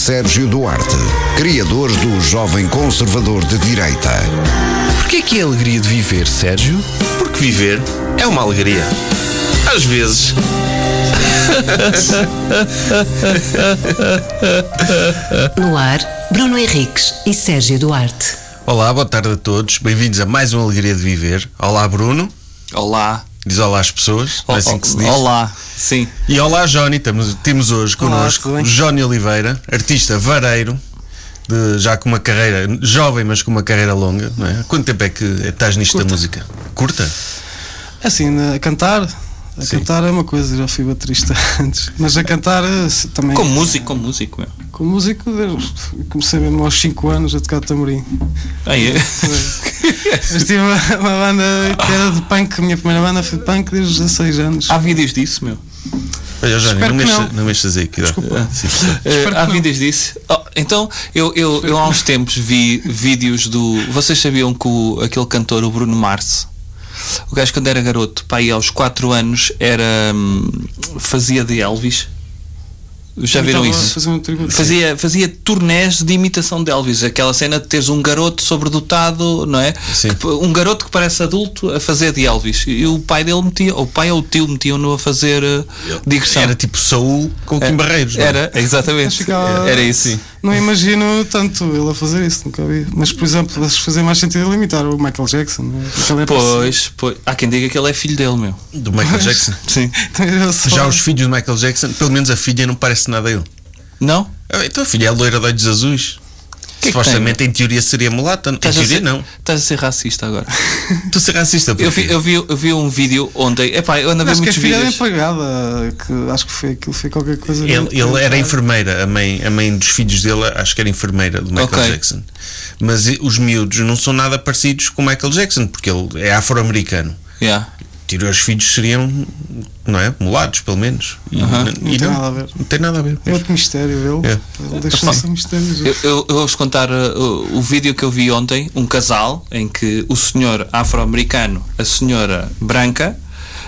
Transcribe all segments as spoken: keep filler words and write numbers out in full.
Sérgio Duarte, criadores do Jovem Conservador de Direita. Porquê que é a alegria de viver, Sérgio? Porque viver é uma alegria. Às vezes. No ar, Bruno Henriques e Sérgio Duarte. Olá, boa tarde a todos. Bem-vindos a mais uma Alegria de Viver. Olá, Bruno. Olá. Diz olá às pessoas, não é assim que se diz? Olá, sim. E olá, Johnny. Temos, temos hoje Olá, connosco Johnny Oliveira, artista vareiro, de, já com uma carreira jovem, mas com uma carreira longa, não é? Quanto tempo é que estás nisto Curta. da música? Curta? Assim, a cantar, a Sim. cantar é uma coisa, já fui baterista antes, mas a cantar se- também. Com músico, com músico, meu. Com músico, eu comecei mesmo aos cinco anos a tocar tamborim. Aí é. Mas tive uma, uma banda que era de punk, a minha primeira banda foi de punk desde os dezasseis anos. Há vídeos disso, meu. Olha, Johnny, Espero não, que mexa, não. não mexas aí, cuidado. Desculpa. Sim. Eh, que há não. vídeos disso. Oh, então, eu, eu, eu há uns tempos vi vídeos do. Vocês sabiam que o, aquele cantor, o Bruno Mars, o gajo quando era garoto, pá, aí aos quatro anos, era. hum, fazia de Elvis. Já viram Estava a isso? fazer um tributo. Fazia, fazia turnés de imitação de Elvis, aquela cena de teres um garoto sobredotado, não é? Sim. Que- um garoto que parece adulto a fazer de Elvis. E o pai dele metia, o pai ou o tio metiam-no a fazer uh, digressão. Era tipo Saúl com Kim Barreiros, não é? Era, exatamente. Mas ficava- Era isso. Sim. Não imagino tanto ele a fazer isso, nunca vi. Mas, por exemplo, acho que fazia mais sentido ele imitar o Michael Jackson. Não é? Naquela época, Pois, pois, há quem diga que ele é filho dele, meu. Do Michael Jackson. Sim. então eu só- Já os filhos do Michael Jackson, pelo menos a filha não parece nada a ele. Não? Ah, então a filha é loira de olhos azuis. Que é que Supostamente em teoria seria mulata. Em Estás a teoria ser- não. Estás a ser racista agora. Tu ser racista Eu vi, porquê? eu, vi, eu vi um vídeo ontem. Epá, eu ando a ver Acho que a muitos filha é vídeos. empregada, que acho que foi aquilo, foi qualquer coisa. Ele, ele era enfermeira, a mãe, a mãe dos filhos dele, acho que era enfermeira do Michael Ok. Jackson. Mas e- os miúdos não são nada parecidos com o Michael Jackson, porque ele é afro-americano. Yeah. Tirou os filhos seriam, não é? Mulados, pelo menos. E, Aham. n- Não e tem nada a ver. Não tem nada a ver. É outro mistério dele. É. Ele deixou-se um mistério. Eu, eu, eu vou-vos contar uh, o, o vídeo que eu vi ontem, um casal em que o senhor afro-americano, a senhora branca,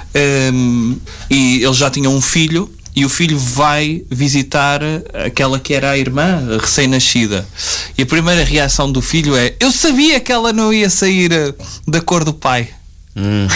um, e eles já tinham um filho, e o filho vai visitar aquela que era a irmã a recém-nascida. E a primeira reação do filho é: eu sabia que ela não ia sair uh, da cor do pai. Hum.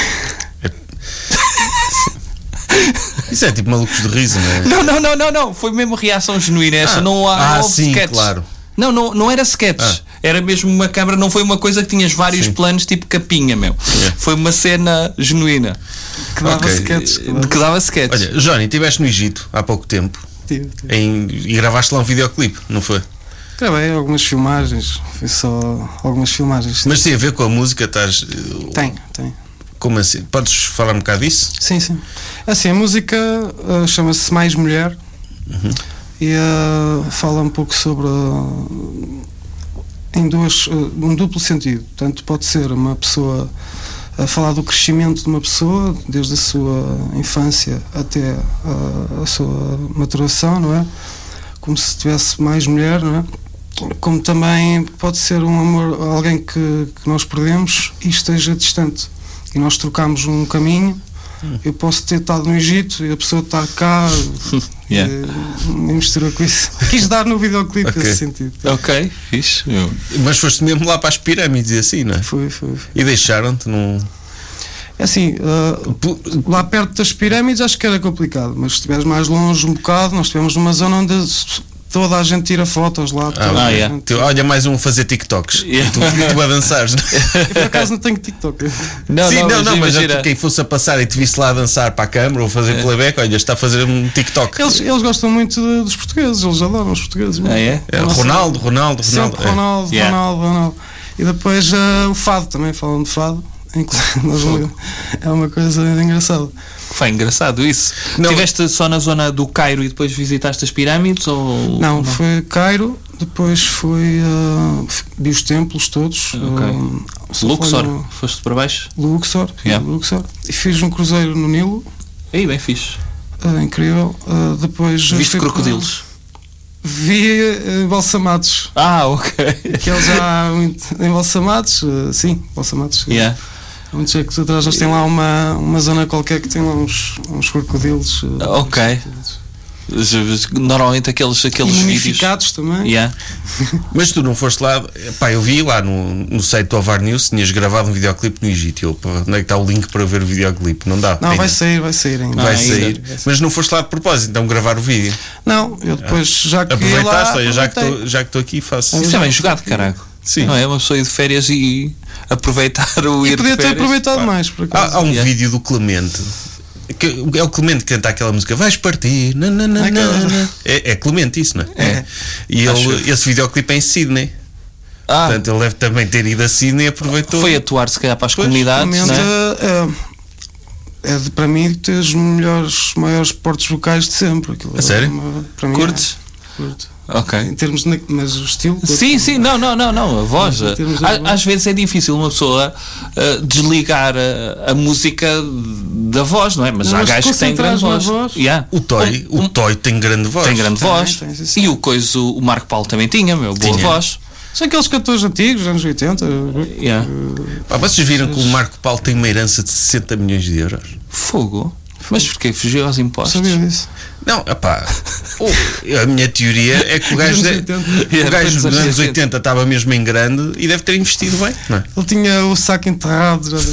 Isso é tipo malucos de riso, não é? Não, não, não, não, não. Foi mesmo reação genuína. Essa Ah, não há ah, não houve sim, sketches. claro. Não, não, não era sketches. Ah. Era mesmo uma câmara, não foi uma coisa que tinhas vários Sim. planos tipo capinha, meu. Yeah. Foi uma cena genuína. Que dava Ok. sketches. que De dava- que dava sketches. Olha, Johnny, estiveste no Egito há pouco tempo tive, tive. em- e gravaste lá um videoclipe, não foi? Gravei algumas filmagens, foi só algumas filmagens. Mas tem a ver com a música, estás. uh, Tem, tem. Como assim? Podes falar um bocado disso? Sim, sim. Assim, a música uh, chama-se Mais Mulher e uh, fala um pouco sobre. Uh, em duas. Uh, um duplo sentido. Tanto pode ser uma pessoa a falar do crescimento de uma pessoa, desde a sua infância até uh, a sua maturação, não é? Como se tivesse mais mulher, não é? Como também pode ser um amor, alguém que, que nós perdemos e esteja distante. E nós trocamos um caminho. Eu posso ter estado no Egito e a pessoa estar cá Yeah. e, e mistura com isso. Quis dar no videoclipe Ok. esse sentido. Ok, fixe. meu. Mas foste mesmo lá para as pirâmides e assim, não é? Foi, foi, foi. E deixaram-te num. É assim, uh, lá perto das pirâmides acho que era complicado, mas se estiveres mais longe um bocado, nós estivemos numa zona onde toda a gente tira fotos lá. toda ah, a yeah. gente- Tu- olha, mais um a fazer TikToks. Yeah. E tu, tu a dançares. Eu por acaso não tenho TikTok. Não, Sim, não, não, mas já imagina- tu, quem fosse a passar e te visse lá a dançar para a câmara ou fazer playback, olha, está a fazer um TikTok. Eles, eles gostam muito de- dos portugueses, eles adoram os portugueses. Ah, é? É, A nossa- Ronaldo, Ronaldo, Ronaldo. Sempre Ronaldo, Yeah. Ronaldo, Ronaldo. E depois uh, o fado também, falam de fado. Inclusive, nós- é uma coisa engraçada. Foi engraçado isso. Não. Tiveste só na zona do Cairo e depois visitaste as pirâmides? Ou... Não, foi Cairo, depois foi. Uh, vi os templos todos. Ok. uh, só Luxor? foi no Foste para baixo? Luxor, fiz Yeah. Luxor. E fiz um cruzeiro no Nilo, Aí, bem fixe. uh, incrível. Uh, depois Viste fui para- crocodilos? Vi uh, embalsamados. Ah, ok. Aqueles já muito embalsamados, uh, sim, embalsamados. Yeah. Há muitos séculos atrás eles têm lá uma, uma zona qualquer que tem lá uns, uns crocodilos. uh, Ok. Normalmente aqueles, aqueles vídeos. Unificados também. Yeah. Mas tu não foste lá. Pá, eu vi lá no, no site do Ovar News, tinhas gravado um videoclipe no Egito. Eu, pá, onde é que está o link para ver o videoclipe? Não dá. Não, ainda. vai sair, vai sair ainda. Vai Ah, sair. ainda. Mas não foste lá de propósito, então gravar o vídeo. Não, eu depois já que ia Aproveitaste, lá, olha, já que aproveitei. estou- já que estou aqui, faço. Isso é bem jogado, caraca. Sim. Não é uma pessoa ir de férias e aproveitar o E ir de podia ter férias. aproveitado mais, por acaso. Há, há um Yeah. vídeo do Clemente. Que é o Clemente que canta aquela música Vais partir na, na, na, Aquela- na, na. É, é Clemente isso, não é? É. E Acho- ele, esse videoclipe é em Sydney. Ah, Portanto ele deve também ter ido a Sydney e aproveitou. foi atuar se calhar para as Pois, comunidades, Realmente, né? é, é de, para mim ter os melhores, maiores portos vocais de sempre. Aquilo A é sério? uma- para mim Curtes? é, curto. Ok. Em termos de, mas o estilo. curto. Sim, sim, não, não, não, não, a voz. Em termos de Á- voz. Às vezes é difícil uma pessoa uh, desligar a, a música da voz, não é? Mas Não, há mas gajos que têm grande concentrares voz. na voz. Yeah. O Toy, Um- o Toy tem grande voz. tem grande Tem, voz. tem, sim, sim. E o coisa, o Marco Paulo também tinha, meu, boa Tinha. voz. São aqueles cantores antigos, anos oitenta. Yeah. Pá, vocês viram que o Marco Paulo tem uma herança de sessenta milhões de euros? Fogo. Mas porquê? Fugiu aos impostos? Sabia disso. Não, epá, o- a minha teoria é que o gajo, Anos de- oitenta. o Yeah, gajo nos nos anos anos oitenta. oitenta estava mesmo em grande e deve ter investido bem, não é? Ele tinha o saco enterrado. Já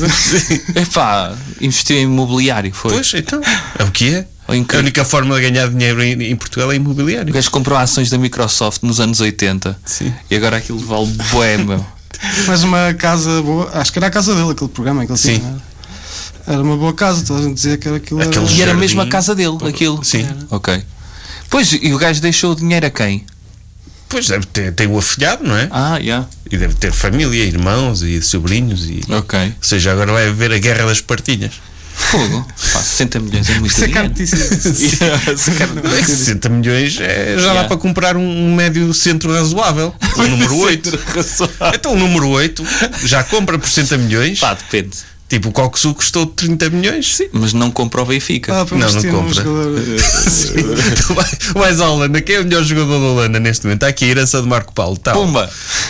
Epá, investiu em imobiliário, foi. Pois, então, é o que é. Ou em que- A única forma de ganhar dinheiro em, em Portugal é O imobiliário. gajo comprou ações da Microsoft nos anos oitenta. Sim. E agora aquilo vale bué, meu. Mas uma casa boa. Acho que era a casa dele, aquele programa que ele Sim. tinha. Era uma boa casa, toda a gente dizia que era aquilo. Aquele Era... E era jardim. mesmo a casa dele, aquilo. Sim. Ok. Pois, e o gajo deixou o dinheiro a quem? Pois deve ter, tem o afilhado, não é? Ah, já. E deve ter família, irmãos e sobrinhos. E, Ok. ou seja, agora vai haver a guerra das partilhas. Fogo. Pá, sessenta milhões é muito Isso é dinheiro. cartíssimo. Yeah, se calhar- Não é que sessenta milhões é, já Yeah. dá para comprar um, um médio centro razoável. O número oito. Então o número oito já compra por sessenta milhões. Pá, depende. Tipo, o Coxu custou trinta milhões. Sim. Mas não compra o Benfica. Ah, para Não, não investir num compra. jogador. Tu vai- vais à Holanda. Quem é o melhor jogador da Holanda neste momento? Está aqui a herança de Marco Paulo. Tá. Pumba!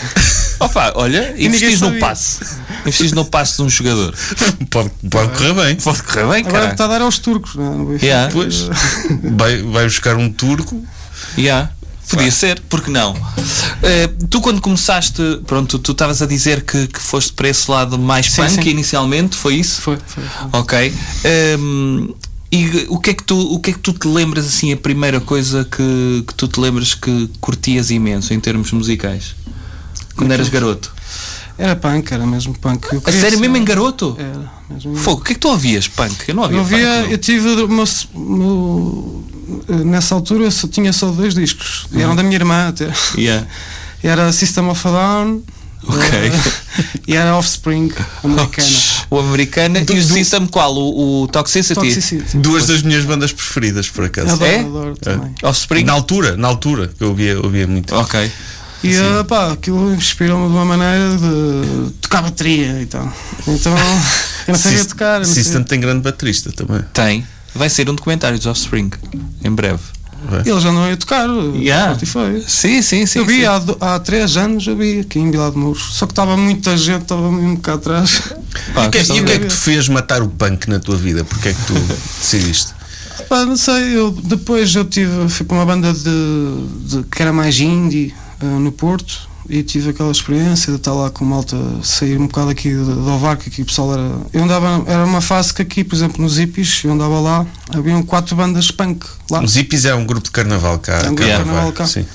Opa, olha, ninguém investis no sabia. passe. Investis no passe de um jogador. Pode, pode correr bem. Pode correr bem, Agora cara. está a dar aos turcos. Não é? No Benfica. Yeah. Pois vai, vai buscar um turco. Yeah. Podia ser, porque não? Eh, tu quando começaste, pronto, tu estavas a dizer que, que foste para esse lado mais Sim, punk sim. inicialmente, foi isso? Foi, foi. Ok. Ehm, e o que, é que tu, o que é que tu te lembras assim, a primeira coisa que, que tu te lembras que curtias imenso em termos musicais? Quando eras garoto? Era punk, era mesmo punk. Eu A queria sério, ser- mesmo em garoto? Era, mesmo. Fogo, o que é que tu ouvias, punk? Eu não ouvia Eu, via, punk. eu tive o meu, meu- nessa altura eu só, tinha só dois discos. E eram da minha irmã até. Yeah. Era System of a Down. Ok. eh, e era Offspring americana. O americano e o System qual? O, o Toxicity? Toxicity. Duas das minhas bandas preferidas, por acaso. Adoro, É? adoro também. Offspring? Na altura, na altura, eu ouvia, ouvia muito. Ok. E uh, pá, aquilo inspirou-me de uma maneira de tocar bateria e tal. Então eu não sabia Syst- tocar. eu não System sabia. tem grande baterista também. Tem. Vai ser um documentário dos Offspring em breve. Eles já não iam tocar. Yeah. Spotify. Sim, sim, sim. Eu vi sim. há, do- há três anos, eu vi aqui em Vila de Mouros. Só que estava muita gente, estava mesmo cá atrás. Pá, E o que, é- gostava e o que é de que ver. te fez matar o punk na tua vida? Porque é que tu decidiste? Pá, não sei, eu, depois eu tive, fui para uma banda de, de- que era mais indie uh, no Porto e tive aquela experiência de estar lá com malta, sair um bocado aqui do, do Ovar, que aqui o pessoal era. Eu andava, era uma fase que aqui, por exemplo, nos Hippies, eu andava lá, haviam quatro bandas punk lá. Os Hippies é um grupo de carnaval cá. É um grupo cá de vai. carnaval cá. Sim,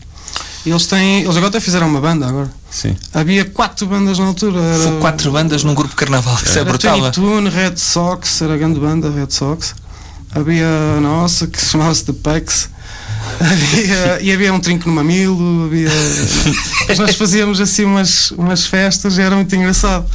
E eles têm, eles agora até fizeram uma banda agora. sim. Havia quatro bandas na altura. Era, Foi quatro bandas num grupo de carnaval. Isso é era brutal. Tiny Toon, Red Sox, era a grande banda, Red Sox. Havia a nossa, que se chamava-se The Pex. Havia, e havia um trinco no mamilo. Havia, mas nós fazíamos assim umas, umas festas e era muito engraçado.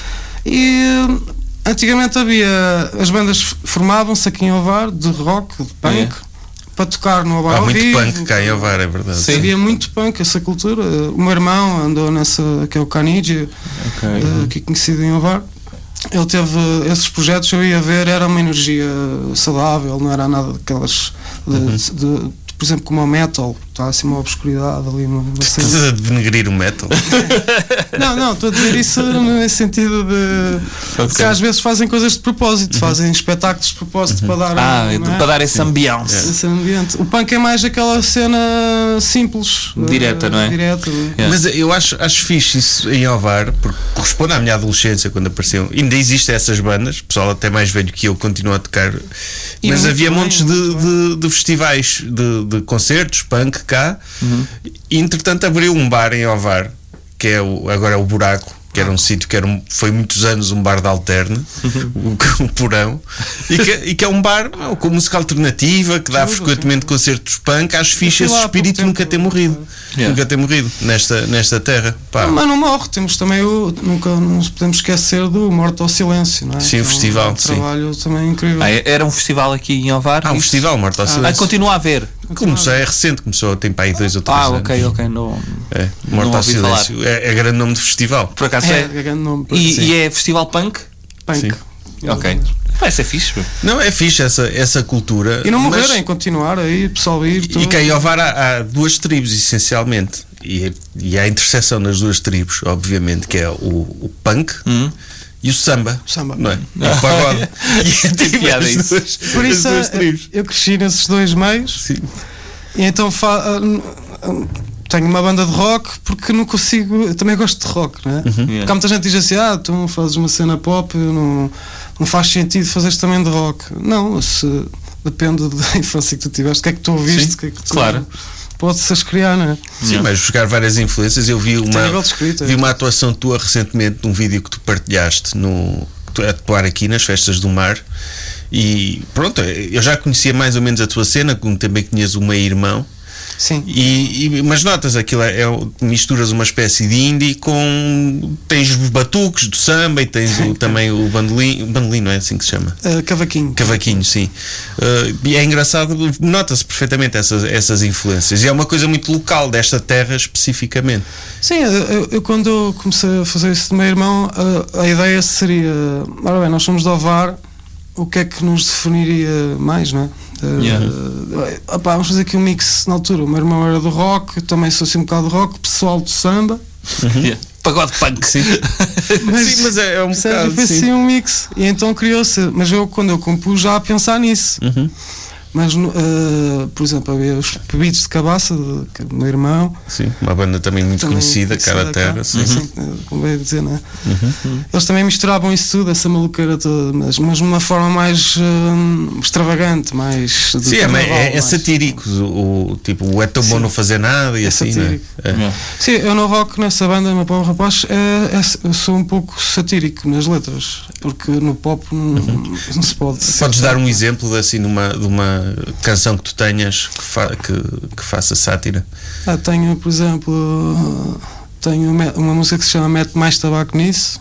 E antigamente havia. As bandas formavam-se aqui em Ovar, de rock, de punk, É. para tocar no Ovar Há ao muito vivo. punk cá em Ovar, é verdade. Sim. Havia muito punk, essa cultura. O meu irmão andou nessa, que é o Canigi, eh, que é conhecido em Ovar. Ele teve esses projetos, eu ia ver, era uma energia saudável, não era nada daquelas de, de- de por exemplo, como o metal, está assim uma obscuridade ali. Uma, uma Estás a denegrir o metal? Não, não, estou a dizer isso no sentido de okay. que às vezes fazem coisas de propósito, uhum. fazem espetáculos de propósito uhum. para dar ah, um, para dar esse ambiente. esse ambiente. O punk é mais aquela cena simples, direta, uh, não é? Direta. Yeah. Mas eu acho, acho fixe isso em Ovar, porque corresponde à minha adolescência quando apareciam. Ainda existem essas bandas, o pessoal até mais velho que eu continua a tocar, e mas havia bem, montes de, de, de festivais de, de concertos, punk cá, uhum. e entretanto abriu um bar em Ovar, que é o, agora é o Buraco, que era um sítio que era um, foi muitos anos um bar de alterna, uhum. o, o Porão, e que, e que é um bar não, com música alternativa, que dá frequentemente concertos punk. Acho fixe esse espírito nunca ter morrido, yeah. nunca ter morrido nesta, nesta terra. Pá. Mas não morre, temos também o, nunca nos podemos esquecer do Morto ao Silêncio, não é? Sim, o festival, um, um sim. trabalho também incrível. Ah, era um festival aqui em Ovar? Ah, um festival, Morto ao Silêncio. Ah, continua a haver. Começou, é recente, começou, tem para aí dois ou três ah, anos. Ah, ok, ok. Não, é, Morto ao Silêncio. É, é grande nome de festival. Por acaso é, é. é grande nome. E, e é festival punk? Punk. Sim. Ok. Vai ser fixe. Não, é fixe essa, essa cultura. E não morrerem, mas... continuar aí, pessoal ir. E que em Ovar há, há duas tribos, essencialmente. E, e há a interseção nas duas tribos, obviamente, que é o, o punk. Hum. E o samba, o samba, não é? E o pagode. E é tipo as duas, por isso as duas tribos. Eu cresci nesses dois meios. Sim. E então fa- tenho uma banda de rock porque não consigo. Eu também gosto de rock, não é? Uhum. Porque há muita gente que diz assim: ah, tu fazes uma cena pop, não, não faz sentido fazeres também de rock. Não, se, depende da infância que tu tiveste, o que é que tu ouviste, o que é que tu. Claro. Pode-se criar, não é? Sim, mas buscar várias influências. Eu vi uma, escrita, vi uma atuação tua recentemente num vídeo que tu partilhaste no, a atuar aqui nas Festas do Mar. E pronto, eu já conhecia mais ou menos a tua cena, como também conheço o meu irmão. Sim. E, e, mas notas, aquilo é, é, misturas uma espécie de indie com. Tens os batuques do samba e tens o, também o bandolim. Bandolim, não é assim que se chama? Uh, cavaquinho. Cavaquinho, sim. Uh, e é engraçado, nota-se perfeitamente essas, essas influências. E é uma coisa muito local desta terra especificamente. Sim, eu, eu quando comecei a fazer isso do meu irmão, a, a ideia seria: ora bem, nós somos de Ovar, o que é que nos definiria mais, não é? Yeah. Uh, opa, vamos fazer aqui um mix na altura. O meu irmão era do rock, eu também sou assim um bocado de rock, pessoal do samba. Uhum. Yeah. Pagode punk, sim. Mas, sim, mas é, é um bocado. Foi assim um mix. E então criou-se. Mas eu, quando eu compus, já a pensar nisso. Uhum. Mas, uh, por exemplo, havia os Bebidos de Cabaça, do meu irmão. Sim, uma banda também muito também conhecida, cara a terra. Sim, sim, como veio dizer, não é? Uhum. Eles também misturavam isso tudo, essa maluqueira toda, mas, mas de uma forma mais uh, extravagante, mais. Sim, é, é, é satírico. O, o, tipo, o é tão sim. bom não fazer nada e é assim. Satírico. Não é? É. Sim, eu no rock, nessa banda, meu pobre rapaz, é, é, eu sou um pouco satírico nas letras, porque no pop não, uhum. não se pode. Podes dar um exemplo de, assim, numa, de uma canção que tu tenhas que, fa que, que faça sátira? Ah, tenho, por exemplo, tenho uma música que se chama Mete Mais Tabaco Nisso.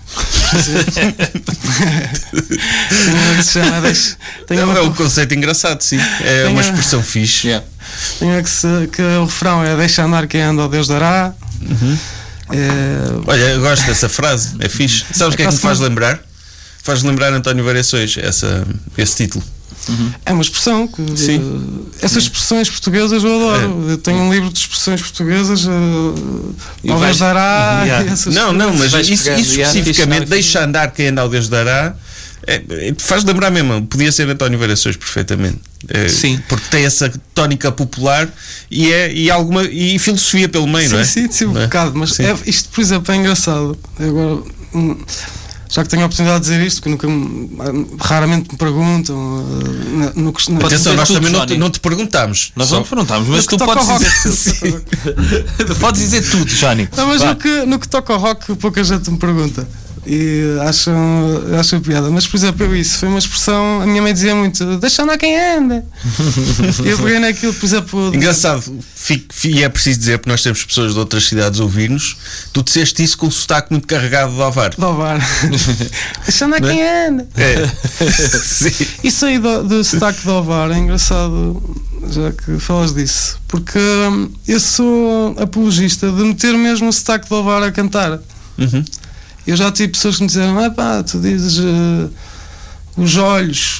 Tenho uma que se chama Deixa, tenho uma... É um conceito engraçado, sim. É tenho, uma expressão fixe. Yeah. Tenho uma que, se, que o refrão é: deixa andar quem anda, ao Deus dará. Uhum. É... Olha, eu gosto dessa frase, é fixe. Sabes o que é que me faz lembrar? Faz lembrar António Variações, essa, esse título. Uhum. É uma expressão que uh, essas expressões portuguesas eu adoro. É. Eu tenho um livro de expressões portuguesas, uh, talvez dará. Uhum. Yeah. Não, não, mas isso, isso especificamente, deixa andar quem anda ao Deus dará. É, é, faz lembrar mesmo, podia ser António Variações perfeitamente. É, sim. Porque tem essa tónica popular e, é, e, alguma, e filosofia pelo meio, sim, não é? Sim, sim, um é? bocado, mas é, isto, por exemplo, é engraçado. Agora. Hum, já que tenho a oportunidade de dizer isto, que nunca raramente me perguntam. Uh, no, no, Atenção, nós também não te, não te perguntámos. Nós não te perguntámos, mas tu podes dizer, tu podes dizer tudo, Johnny. Não, mas no que, no que toca ao rock, pouca gente me pergunta. E acham, acham piada. Mas, por exemplo, eu isso foi uma expressão. A minha mãe dizia muito: deixa andar quem anda. E eu peguei naquilo, por exemplo. Engraçado, e é preciso dizer, porque nós temos pessoas de outras cidades a ouvir-nos. Tu disseste isso com um sotaque muito carregado de Ovar. De Ovar. Deixa andar quem anda. É. Sim. Isso aí do, do sotaque de Ovar é engraçado, já que falas disso, porque hum, eu sou apologista de meter mesmo o sotaque de Ovar a cantar. Uhum. Eu já tive pessoas que me disseram: ah pá, tu dizes uh, os olhos,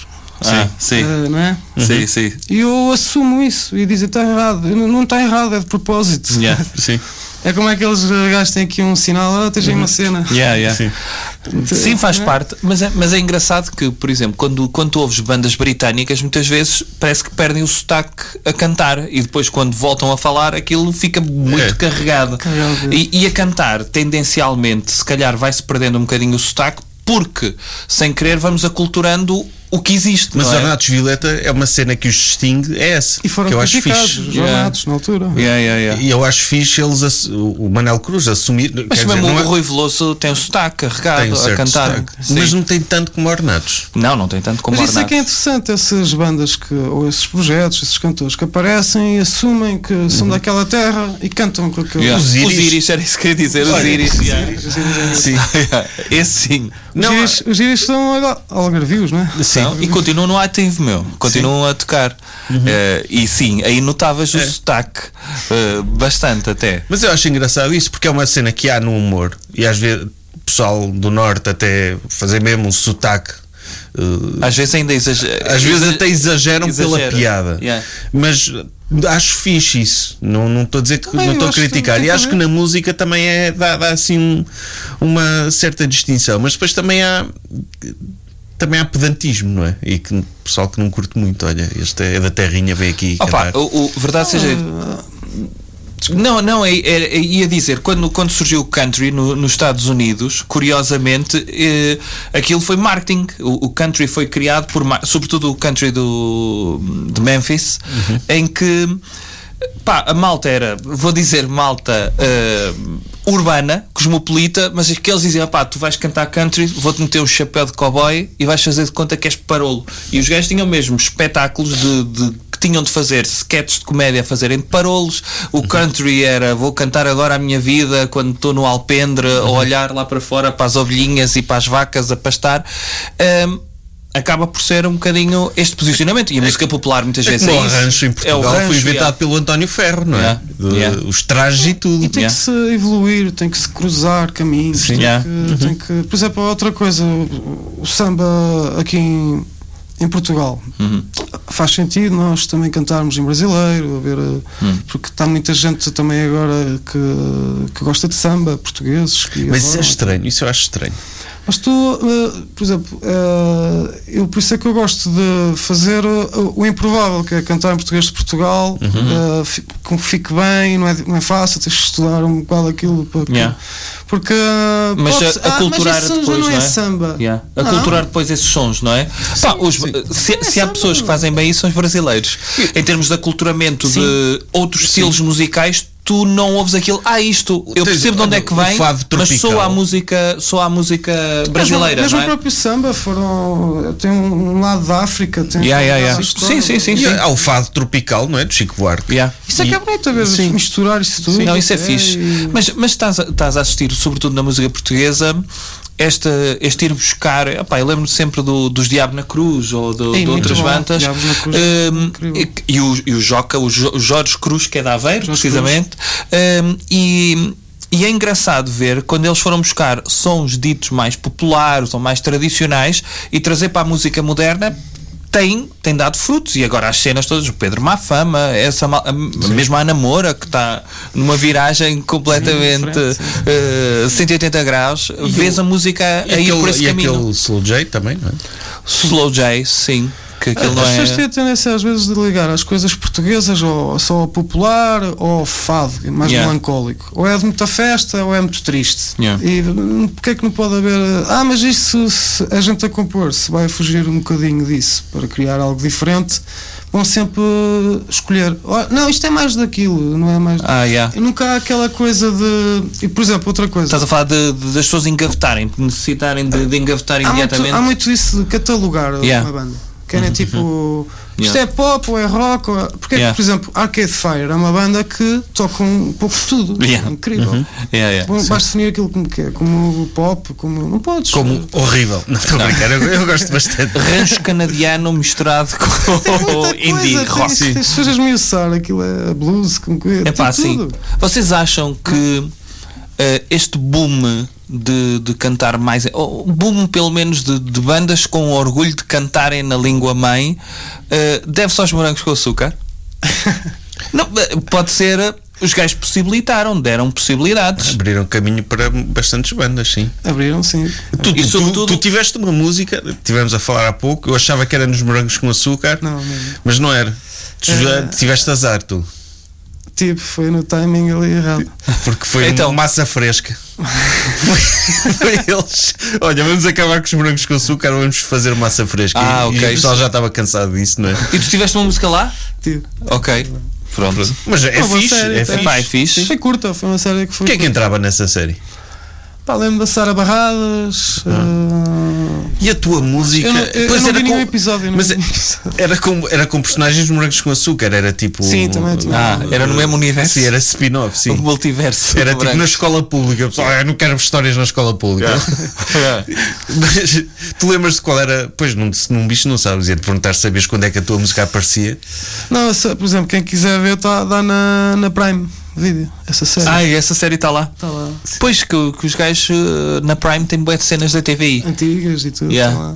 Ah, sim. Uh, não é? Uhum. Sim, sim. E eu assumo isso e dizer está errado. Não está errado, é de propósito. Yeah. Sim. É como aqueles gajos têm aqui um sinal, ah, tens aí uma cena. Yeah, yeah. Sim. Sim, faz parte, mas é, mas é engraçado que, por exemplo, quando, quando tu ouves bandas britânicas, muitas vezes parece que perdem o sotaque a cantar e depois, quando voltam a falar, aquilo fica muito É. carregado. Carregado. E, e a cantar, tendencialmente, se calhar vai-se perdendo um bocadinho o sotaque, porque, sem querer, vamos aculturando o que existe. Mas não é? Ornatos Violeta é uma cena que os distingue, é essa. E foram que eu acho criticados, fixe. os Yeah. Ornatos, na altura. Yeah, yeah, yeah. E eu acho fixe eles ass- o Manel Cruz assumir. Mas quer mesmo dizer, o não é- Rui Veloso tem o sotaque carregado tem um a certo cantar. destaque, Sim. mas não tem tanto como Ornatos. Não, não tem tanto como Mas isso é que é Ornatos. interessante, essas bandas que, ou esses projetos, esses cantores que aparecem e assumem que são daquela terra e cantam com aquele. Yeah. Os Os Íris. Íris, era isso que eu ia dizer, os Olha, Íris. os yeah. Sim. Esse sim. Os Íris- Os Íris são al- algarvios, não é? São, e continuam no ativo, meu. Continuam a tocar. Eh, e sim, aí notavas o É. sotaque eh, bastante até. Mas eu acho engraçado isso porque é uma cena que há no humor e às vezes o pessoal do Norte até fazer mesmo um sotaque. eh, Às vezes ainda exagera. às vezes até exageram pela exagera. piada. Yeah. Mas acho fixe isso. Não não estou a dizer que Também não eu estou a acho que criticar. tem E que acho que haver. na música também é dá, dá assim um- uma certa distinção. Mas depois também há também há pedantismo, não é? E que o pessoal que não curte muito, olha, este é da terrinha, vem aqui Opa, cantar. o, o verdade seja. Não, não, é, é, é- ia dizer, quando, quando surgiu o country no- nos Estados Unidos, curiosamente, eh, aquilo foi marketing. O, o country foi criado por, ma- sobretudo o country do, de Memphis, em que pá, a malta era, vou dizer, malta eh, urbana, cosmopolita, mas que eles diziam, pá, tu vais cantar country, vou-te meter um chapéu de cowboy e vais fazer de conta que és parolo. E os gajos tinham mesmo espetáculos de, de que tinham de fazer sketches de comédia a fazerem de parolos. O country era, vou cantar agora a minha vida quando estou no alpendre a olhar lá para fora para as ovelhinhas e para as vacas a pastar. Ahm, acaba por ser um bocadinho este posicionamento. E a música popular muitas É vezes como é o isso. rancho em É Portugal o rancho, foi inventado yeah. pelo António Ferro, não é? Yeah. De- Yeah. Os trajes e tudo. E tem Yeah. que se evoluir, tem que se cruzar caminhos. Tem Yeah. que, tem que, por exemplo, outra coisa, o, o samba aqui em, em Portugal Uhum. faz sentido nós também cantarmos em brasileiro, a ver, Uhum. porque está muita gente também agora que, que gosta de samba, portugueses. Que Mas isso é adoram. estranho, isso eu acho estranho. Mas tu, uh, por exemplo, uh, eu, por isso é que eu gosto de fazer uh, o improvável, que é cantar em português de Portugal, uh, fi- com que fique bem, não é, não é fácil, tens que estudar um bocado aquilo para que- Yeah. porque uh, Mas pode-se- a, a ah, culturar mas isso depois, já não é, é? samba. Yeah. A Não. culturar depois esses sons, não é? Pá, os- sim. se, Não é se há samba. pessoas que fazem bem isso, são os brasileiros. Em termos de aculturamento de outros estilos musicais, tu não ouves aquilo. Ah, isto, eu Tens- percebo de onde é que o vem, fado mas sou tropical. a música, sou a música brasileira, Mesmo não o é? próprio samba foram, tem um, um lado da África, tem Yeah, tem yeah, toda yeah. a história. Sim, sim, sim, E sim. há o fado tropical, não é? Do Chico Buarque. Yeah. Isso é que é bonito, a ver, Sim. misturar isso tudo. Não, isso é até, fixe. e- Mas, mas estás, a, estás a assistir, sobretudo na música portuguesa, esta, este ir buscar. Epá, eu lembro-me sempre do, dos Diabo na Cruz ou do, Ei, de muito outras bom. bandas. Diabos na Cruz, Hum, incrível. e, e o, e o Joca, o Jo- Jorge Cruz, que é de Aveiro, Jorge precisamente. Hum, e. E é engraçado ver quando eles foram buscar sons ditos mais populares ou mais tradicionais e trazer para a música moderna. Tem, tem dado frutos, e agora as cenas todas, o Pedro Mafama, essa, mal- a, mesmo a Ana Moura, que está numa viragem completamente diferente, sim. eh, cento e oitenta graus, vês a música E a ir por aquele, esse e caminho. aquele Slow J também, não é? Slow J, sim, que aquilo não As pessoas têm é. a tendência às vezes de ligar as coisas portuguesas ou só ao popular ou ao fado, mais Yeah. melancólico. Ou é de muita festa ou é muito triste. Yeah. E hum, porque é que não pode haver. Ah, mas isso se a gente a compor se vai fugir um bocadinho disso para criar algo diferente, vão sempre escolher. "Oh, não, isto é mais daquilo, não é mais. Ah, yeah. E nunca há aquela coisa de. E por exemplo, outra coisa. Estás a falar de, de- das pessoas engavetarem, de necessitarem de, de engavetar Há muito, imediatamente. há muito isso de catalogar Yeah. uma banda. Querem tipo. Isto Yeah. é pop ou é rock? Ou é... Porque é Yeah. que, por exemplo, Arcade Fire é uma banda que toca um pouco de tudo. Yeah. É incrível. Yeah, yeah. Bom, vais definir aquilo como que é, como pop, como. Não podes. Como horrível. Não estou a brincar, eu, eu gosto bastante. Rancho canadiano misturado Tem com muita indie coisa, rock. Tens, tens pessoas a esmiuçar, aquilo é blues, como que É pá, tem sim. tudo. Vocês acham que eh, este boom de, de cantar mais, ou um boom pelo menos de, de bandas com orgulho de cantarem na língua mãe, uh, deve-se aos Morangos com Açúcar? Não, pode ser, os gajos possibilitaram, deram possibilidades. Abriram caminho para bastantes bandas, sim. Abriram, sim. Tu, E tu, sobretudo- tu tiveste uma música, tivemos a falar há pouco, eu achava que era nos Morangos com Açúcar, Não, não. mas não era. Tu já É. tiveste azar, tu. Tipo, foi no timing ali errado. Porque foi Então. uma massa fresca. foi, foi eles. Olha, vamos acabar com os Morangos com Açúcar, vamos fazer massa fresca. Ah, e, ok. e o pessoal já estava cansado disso, não é? E tu tiveste uma música lá? Tipo, Ok, pronto. Mas é Uma boa fixe, série, é tá? fixe. Pá, é fixe. foi curta, foi uma série que foi. O que é que entrava nessa série? Pá, lembro da Sara Barradas. ah, E a tua música? Eu não- eu Pois não era vi com- nenhum episódio, não Mas vi é- nenhum episódio. era com, era com personagens de Morangos com Açúcar, era tipo. Sim, também tinha. Ah, era no mesmo universo? Sim, era spin-off, sim. O multiverso. Era do tipo branco. na escola pública. Pessoal, "Ah, eu não quero histórias na escola pública." Mas tu lembras de qual era? Pois, num, num bicho não sabes. Ia te perguntar, sabias quando é que a tua música aparecia? Não, essa, por exemplo, quem quiser ver, está dá na, na Prime Video, essa série. Ah, e essa série está lá. Está lá. Pois que, que os gajos uh, na Prime têm bué de cenas da T V I. Antigas e tudo. Yeah. tá lá.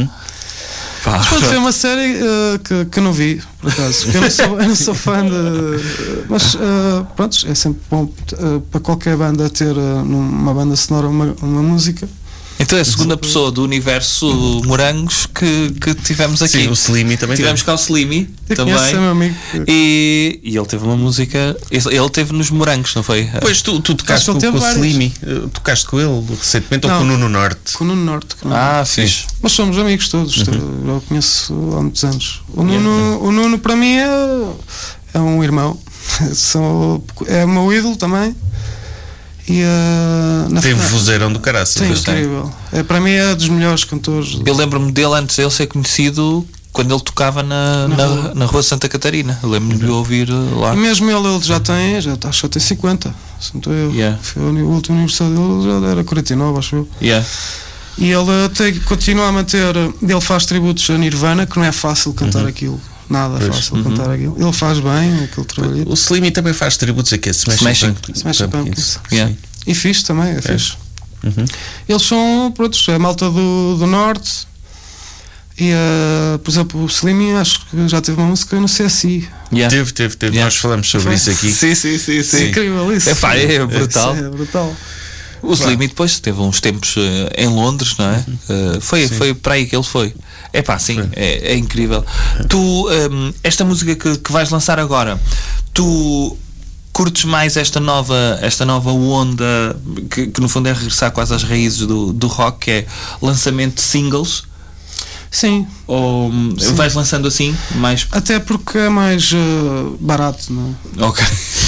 Pá, Mas pronto, foi uma série uh, que, que eu não vi, por acaso, porque eu não sou, eu não sou fã de. uh, Mas uh, pronto, é sempre bom uh, para qualquer banda ter uh, numa banda sonora uma, uma música. Então é a segunda pessoa do universo Morangos que, que tivemos aqui. Sim, o Slimy também Tivemos cá o Slimy Eu também. conheço, é meu amigo. E, e ele teve uma música. Ele teve nos Morangos, não foi? Pois tu, tu tocaste Acho com, que ele com o teve vários. Slimy, eh, tocaste com ele recentemente ou Não. com o Nuno Norte? Com o Nuno Norte. que não- Ah, Sim. fixe. Mas somos amigos todos, eu o conheço há muitos anos. O Nuno, o Nuno para mim é, é um irmão, Sou, é o meu ídolo também. E uh, na Tem na- vozeirão do caraças. Tem, Pois tem. incrível. É, para mim é dos melhores cantores. Eu lembro-me dele antes de ele ser conhecido quando ele tocava na, Na na, rua. na rua Santa Catarina. Eu lembro-me de ouvir uh, lá. E mesmo ele, ele já tem, já, acho que já tem cinquenta, se não estou eu. Yeah. Foi o último aniversário dele, já era quarenta e nove, acho eu. Yeah. E ele tem, continua a manter, ele faz tributos a Nirvana, que não é fácil cantar aquilo. Nada Pois. fácil cantar aquilo. Ele faz bem aquele trabalho. O Slimy também faz tributos aqui, Smashing Smashing. Pumpkins. Smashing Pumpkins. Isso, Yeah. sim. E fixe também, é fixe. Uhum. Eles são, pronto, é malta do, do Norte. E, uh, por exemplo, o Slimy acho que já teve uma música no C S I. Yeah. Teve, teve, teve. Yeah. Nós falamos sobre Foi. isso aqui. Sim, sim, sim, É sim. incrível isso. É pá, é brutal. É, brutal. O Slimy depois teve uns tempos eh, em Londres, não é? Eh, foi, foi para aí que ele foi. É pá, sim, é, é incrível. Tu, ehm, esta música que, que vais lançar agora, tu curtes mais esta nova, esta nova onda que, que no fundo é regressar quase às raízes do, do rock, que é lançamento de singles? Sim, Ou hum, Sim. vais lançando assim mais. até porque é mais uh, barato, não é? Ok.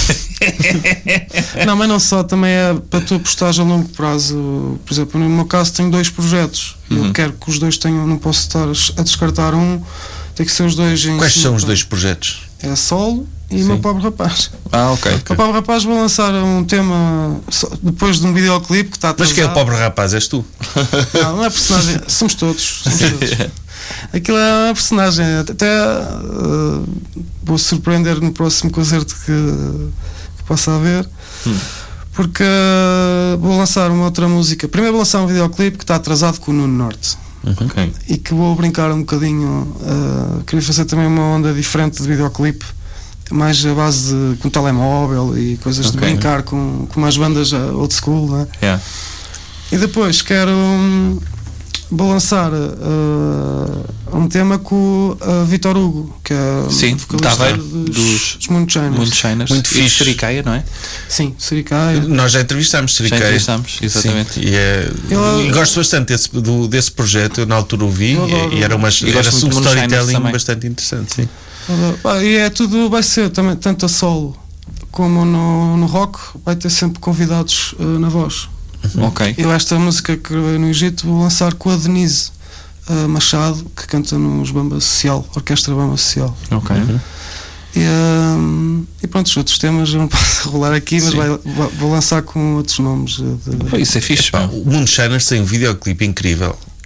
Não, mas não só, também é para tu apostares a longo prazo. Por exemplo, no meu caso tenho dois projetos. Uhum. Eu quero que os dois tenham, não posso estar a descartar um, tem que ser os dois em Quais são os simultâneo. dois projetos? É Solo e o Meu Pobre Rapaz. Ah, ok. O Meu Pobre Rapaz vou lançar um tema só- depois de um videoclipe que está Mas atrasado. quem é o pobre rapaz? És tu? Não, não é personagem, somos todos. Somos todos. Aquilo é uma personagem. Até uh, vou surpreender no próximo concerto que, que possa haver. Hum. Porque uh, vou lançar uma outra música. Primeiro vou lançar um videoclipe que está atrasado com o Nuno Norte. Ok. E que vou brincar um bocadinho. Uh, queria fazer também uma onda diferente de videoclipe. Mais a base de, com telemóvel e coisas de Ok. brincar com, com umas bandas uh, old school, não é? Yeah. E depois quero hum, vou lançar uh, um tema com o uh, Vitor Hugo, que é Sim, vocalista Taveiro, dos, dos dos Moonshiners. Muito Shiners. Muito E de fixe. Sericaia, não é? Sim, Sericaia. Nós já entrevistámos Já Sericaia. entrevistámos, exatamente. Sim, e, é, Eu- e gosto bastante desse, do, desse projeto. Eu na altura o vi Eu adoro. e, e era, uma, E era gosto muito um de Moonshiners storytelling também. bastante interessante. Sim. Pá, e é tudo, vai ser também, tanto a solo como no, no rock, vai ter sempre convidados uh, na voz. Ok. Eu esta música que gravei no Egito vou lançar com a Denise uh, Machado, que canta nos Bamba Social, Orquestra Bamba Social. Ok. E, hum, e pronto, os outros temas eu não posso rolar aqui, mas Sim. vai, vou vou lançar com outros nomes. uh, de- Pô, isso é fixe, Pá, pá. o Moonshiners tem um videoclipe incrível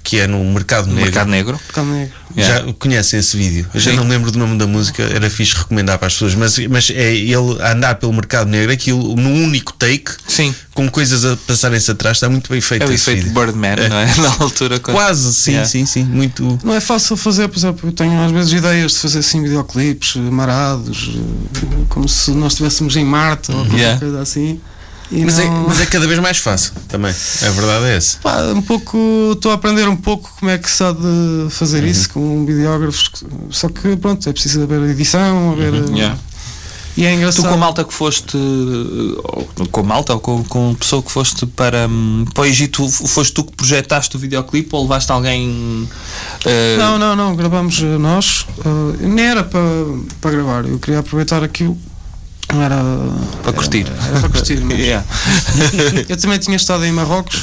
que é no Mercado Negro. Mercado Negro. Mercado Negro. Já Yeah. conhecem esse vídeo? Eu já Sim. não lembro do nome da música, era fixe recomendar para as pessoas, mas, mas é ele a andar pelo Mercado Negro, aquilo num único take, Sim. com coisas a passarem-se atrás, está muito bem feito. É o esse efeito vídeo. Birdman, É. não é? Na altura. Quando... Quase, sim, Yeah. sim, sim. Muito. Não é fácil fazer, por exemplo, eu tenho às vezes ideias de fazer assim videoclipes marados, como se nós estivéssemos em Marte ou qualquer Yeah. coisa assim. E Mas, é, não- mas é cada vez mais fácil também. A verdade é essa. Pá, um pouco, estou a aprender um pouco como é que se há de fazer Uhum. isso com videógrafos, só que pronto, é preciso haver edição, haver. Uhum. Yeah. E é Tu engraçado. com a malta que foste, ou com a malta ou com, com a pessoa que foste para, hum, para o Egito, foste tu que projetaste o videoclipe ou levaste alguém? eh, Não, não, não, gravamos eh, nós. eh, nem era para, para gravar, eu queria aproveitar aquilo. Não era Para curtir. Era, era para curtir mesmo. Yeah. Eu também tinha estado em Marrocos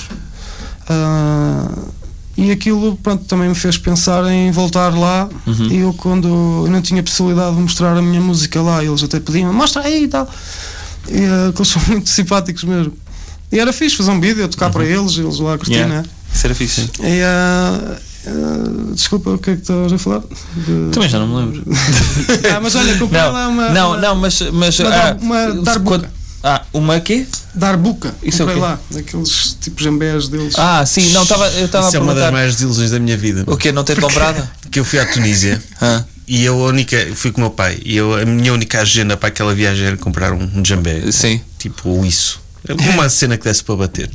ah, e aquilo pronto, também me fez pensar em voltar lá. Uhum. E eu, quando eu não tinha possibilidade de mostrar a minha música lá, eles até pediam, mostra aí e tal. E ah, que eles são muito simpáticos mesmo. E era fixe fazer um vídeo, eu tocar para eles, eles lá a curtir, Yeah. né? Isso era fixe. E, ah, ah, desculpa, o que é que estavas a falar? De- Também já não me lembro. Ah, mas olha, comprei lá uma. não, uma, não, mas. mas uma ah, dar- uma darbuca. quando- ah, uma quê? Darbuca, Isso é o comprei quê? lá, daqueles tipos jambés deles. Ah, sim, não, tava, eu estava a Isso é uma das perguntar. maiores desilusões da minha vida. O quê? Não ter comprado? Que eu fui à Tunísia Ah. e eu a única. Fui com o meu pai e eu, a minha única agenda para aquela viagem era comprar um, um jambé. Sim. Tipo, ou isso. Uma cena que desse para bater.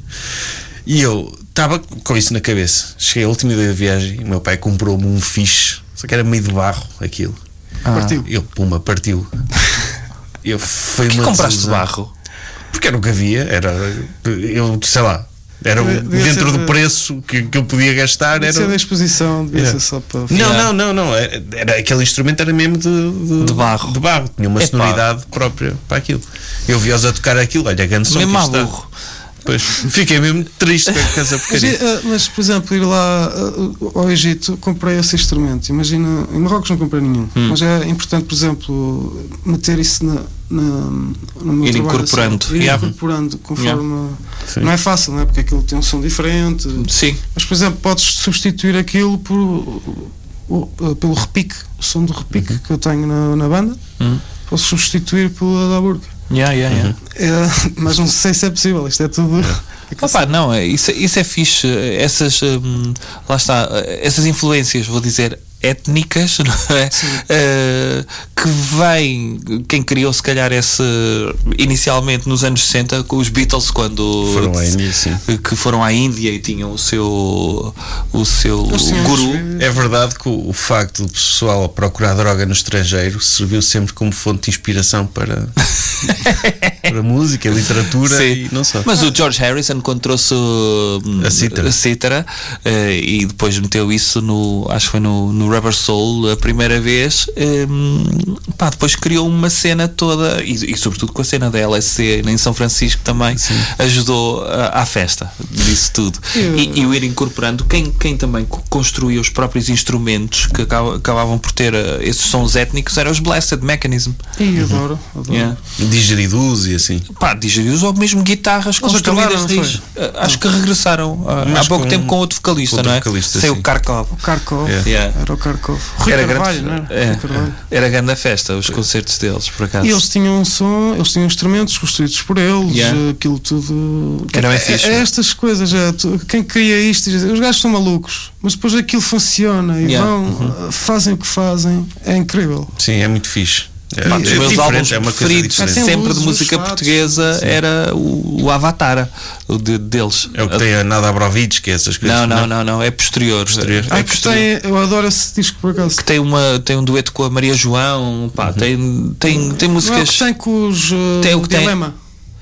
E eu estava com isso na cabeça. Cheguei à última dia da viagem e o meu pai comprou-me um fiche, só que era meio de barro aquilo. Partiu. Ele, puma, partiu. Eu, foi Que uma compraste de desilusão. barro? Porque era o que havia, era. Eu sei lá. Era o- Devia- devia dentro ser do de- preço que, que eu podia gastar. Devia Era, ser da exposição, devia Yeah. ser só para. não, Yeah. não, não, não. Era, era- aquele instrumento era mesmo de, de, De barro. de barro. Tinha uma Epá. sonoridade própria para aquilo. Eu vi-os a tocar aquilo, olha, a grande som Mesmo que à isto está. burro. Pois, fiquei mesmo triste com essa Mas, porcaria. eh, mas, por exemplo, ir lá eh, ao Egito, comprei esse instrumento. Imagina, em Marrocos não comprei nenhum, Hum. mas é importante, por exemplo, meter isso na, na, no meu Ir trabalho, incorporando. assim, ir Yeah. incorporando conforme. Sim. Não é fácil, não é? Porque aquilo tem um som diferente. Sim. Mas, por exemplo, podes substituir aquilo por, o- o- pelo repique, o som do repique que eu tenho na, na banda. Hum. Posso substituir pela da burca. Yeah, yeah, yeah. É, mas não sei se é possível, isto é tudo. Opa, não, é- isso, isso é fixe. Essas, hum, lá está, essas influências, vou dizer, étnicas, não é? Eh, que vem, quem criou se calhar esse inicialmente nos anos sessenta com os Beatles, quando Foram à Índia, sim. que foram à Índia e tinham o seu o seu Eles tinham guru. uns- É verdade que o, o facto do pessoal procurar droga no estrangeiro serviu sempre como fonte de inspiração para, para música, literatura Sim. e não só. Mas o George Harrison, quando trouxe hum, A cítara. a cítara, eh, e depois meteu isso no, acho que foi no, no Rubber Soul a primeira vez, hum, pá, depois criou uma cena toda, e, e sobretudo com a cena da L S C em São Francisco também ajudou a- à festa disso tudo. E, e o ir incorporando, quem, quem também co- construía os próprios instrumentos que acaba- acabavam por ter eh, esses sons étnicos eram os Blasted Mechanism. E adoro, adoro. Yeah. Digeridos e assim. Pá, digeridos ou mesmo guitarras Eles construídas acabaram, de não raiz. Uh, Acho que regressaram uh, há Mas pouco com- tempo com outro vocalista, com outro não é? vocalista, Sei o sim. Kharkov. O Kharkov, Yeah. Yeah. era o Kharkov. Rui Era Carvalho, grande, não era? é, Rui Carvalho. era grande a festa, os concertos deles, por acaso. E eles tinham um som, eles tinham instrumentos construídos por eles, Yeah. aquilo tudo. Era bem É- fixe, é não é? estas coisas, é, tu- quem cria isto, diz, os gajos são malucos, mas depois aquilo funciona e Yeah. vão, uh, fazem o que fazem, é incrível. Sim, é muito fixe. É, Pá, é dos meus diferente, álbuns é uma coisa preferidos diferente. Tem sempre luzes, de música os fatos. portuguesa era o, o Avatar, o de, deles. É o que tem a Nada Abrovich, que é essas coisas. Não, não, não, não, é posterior. Posterior. É Ah, que posterior. tem, eu adoro esse disco por acaso. Que tem, uma, tem um dueto com a Maria João, pá, tem, tem, tem Não é o músicas. que tem com os uh, Tem o que tem. Dilema.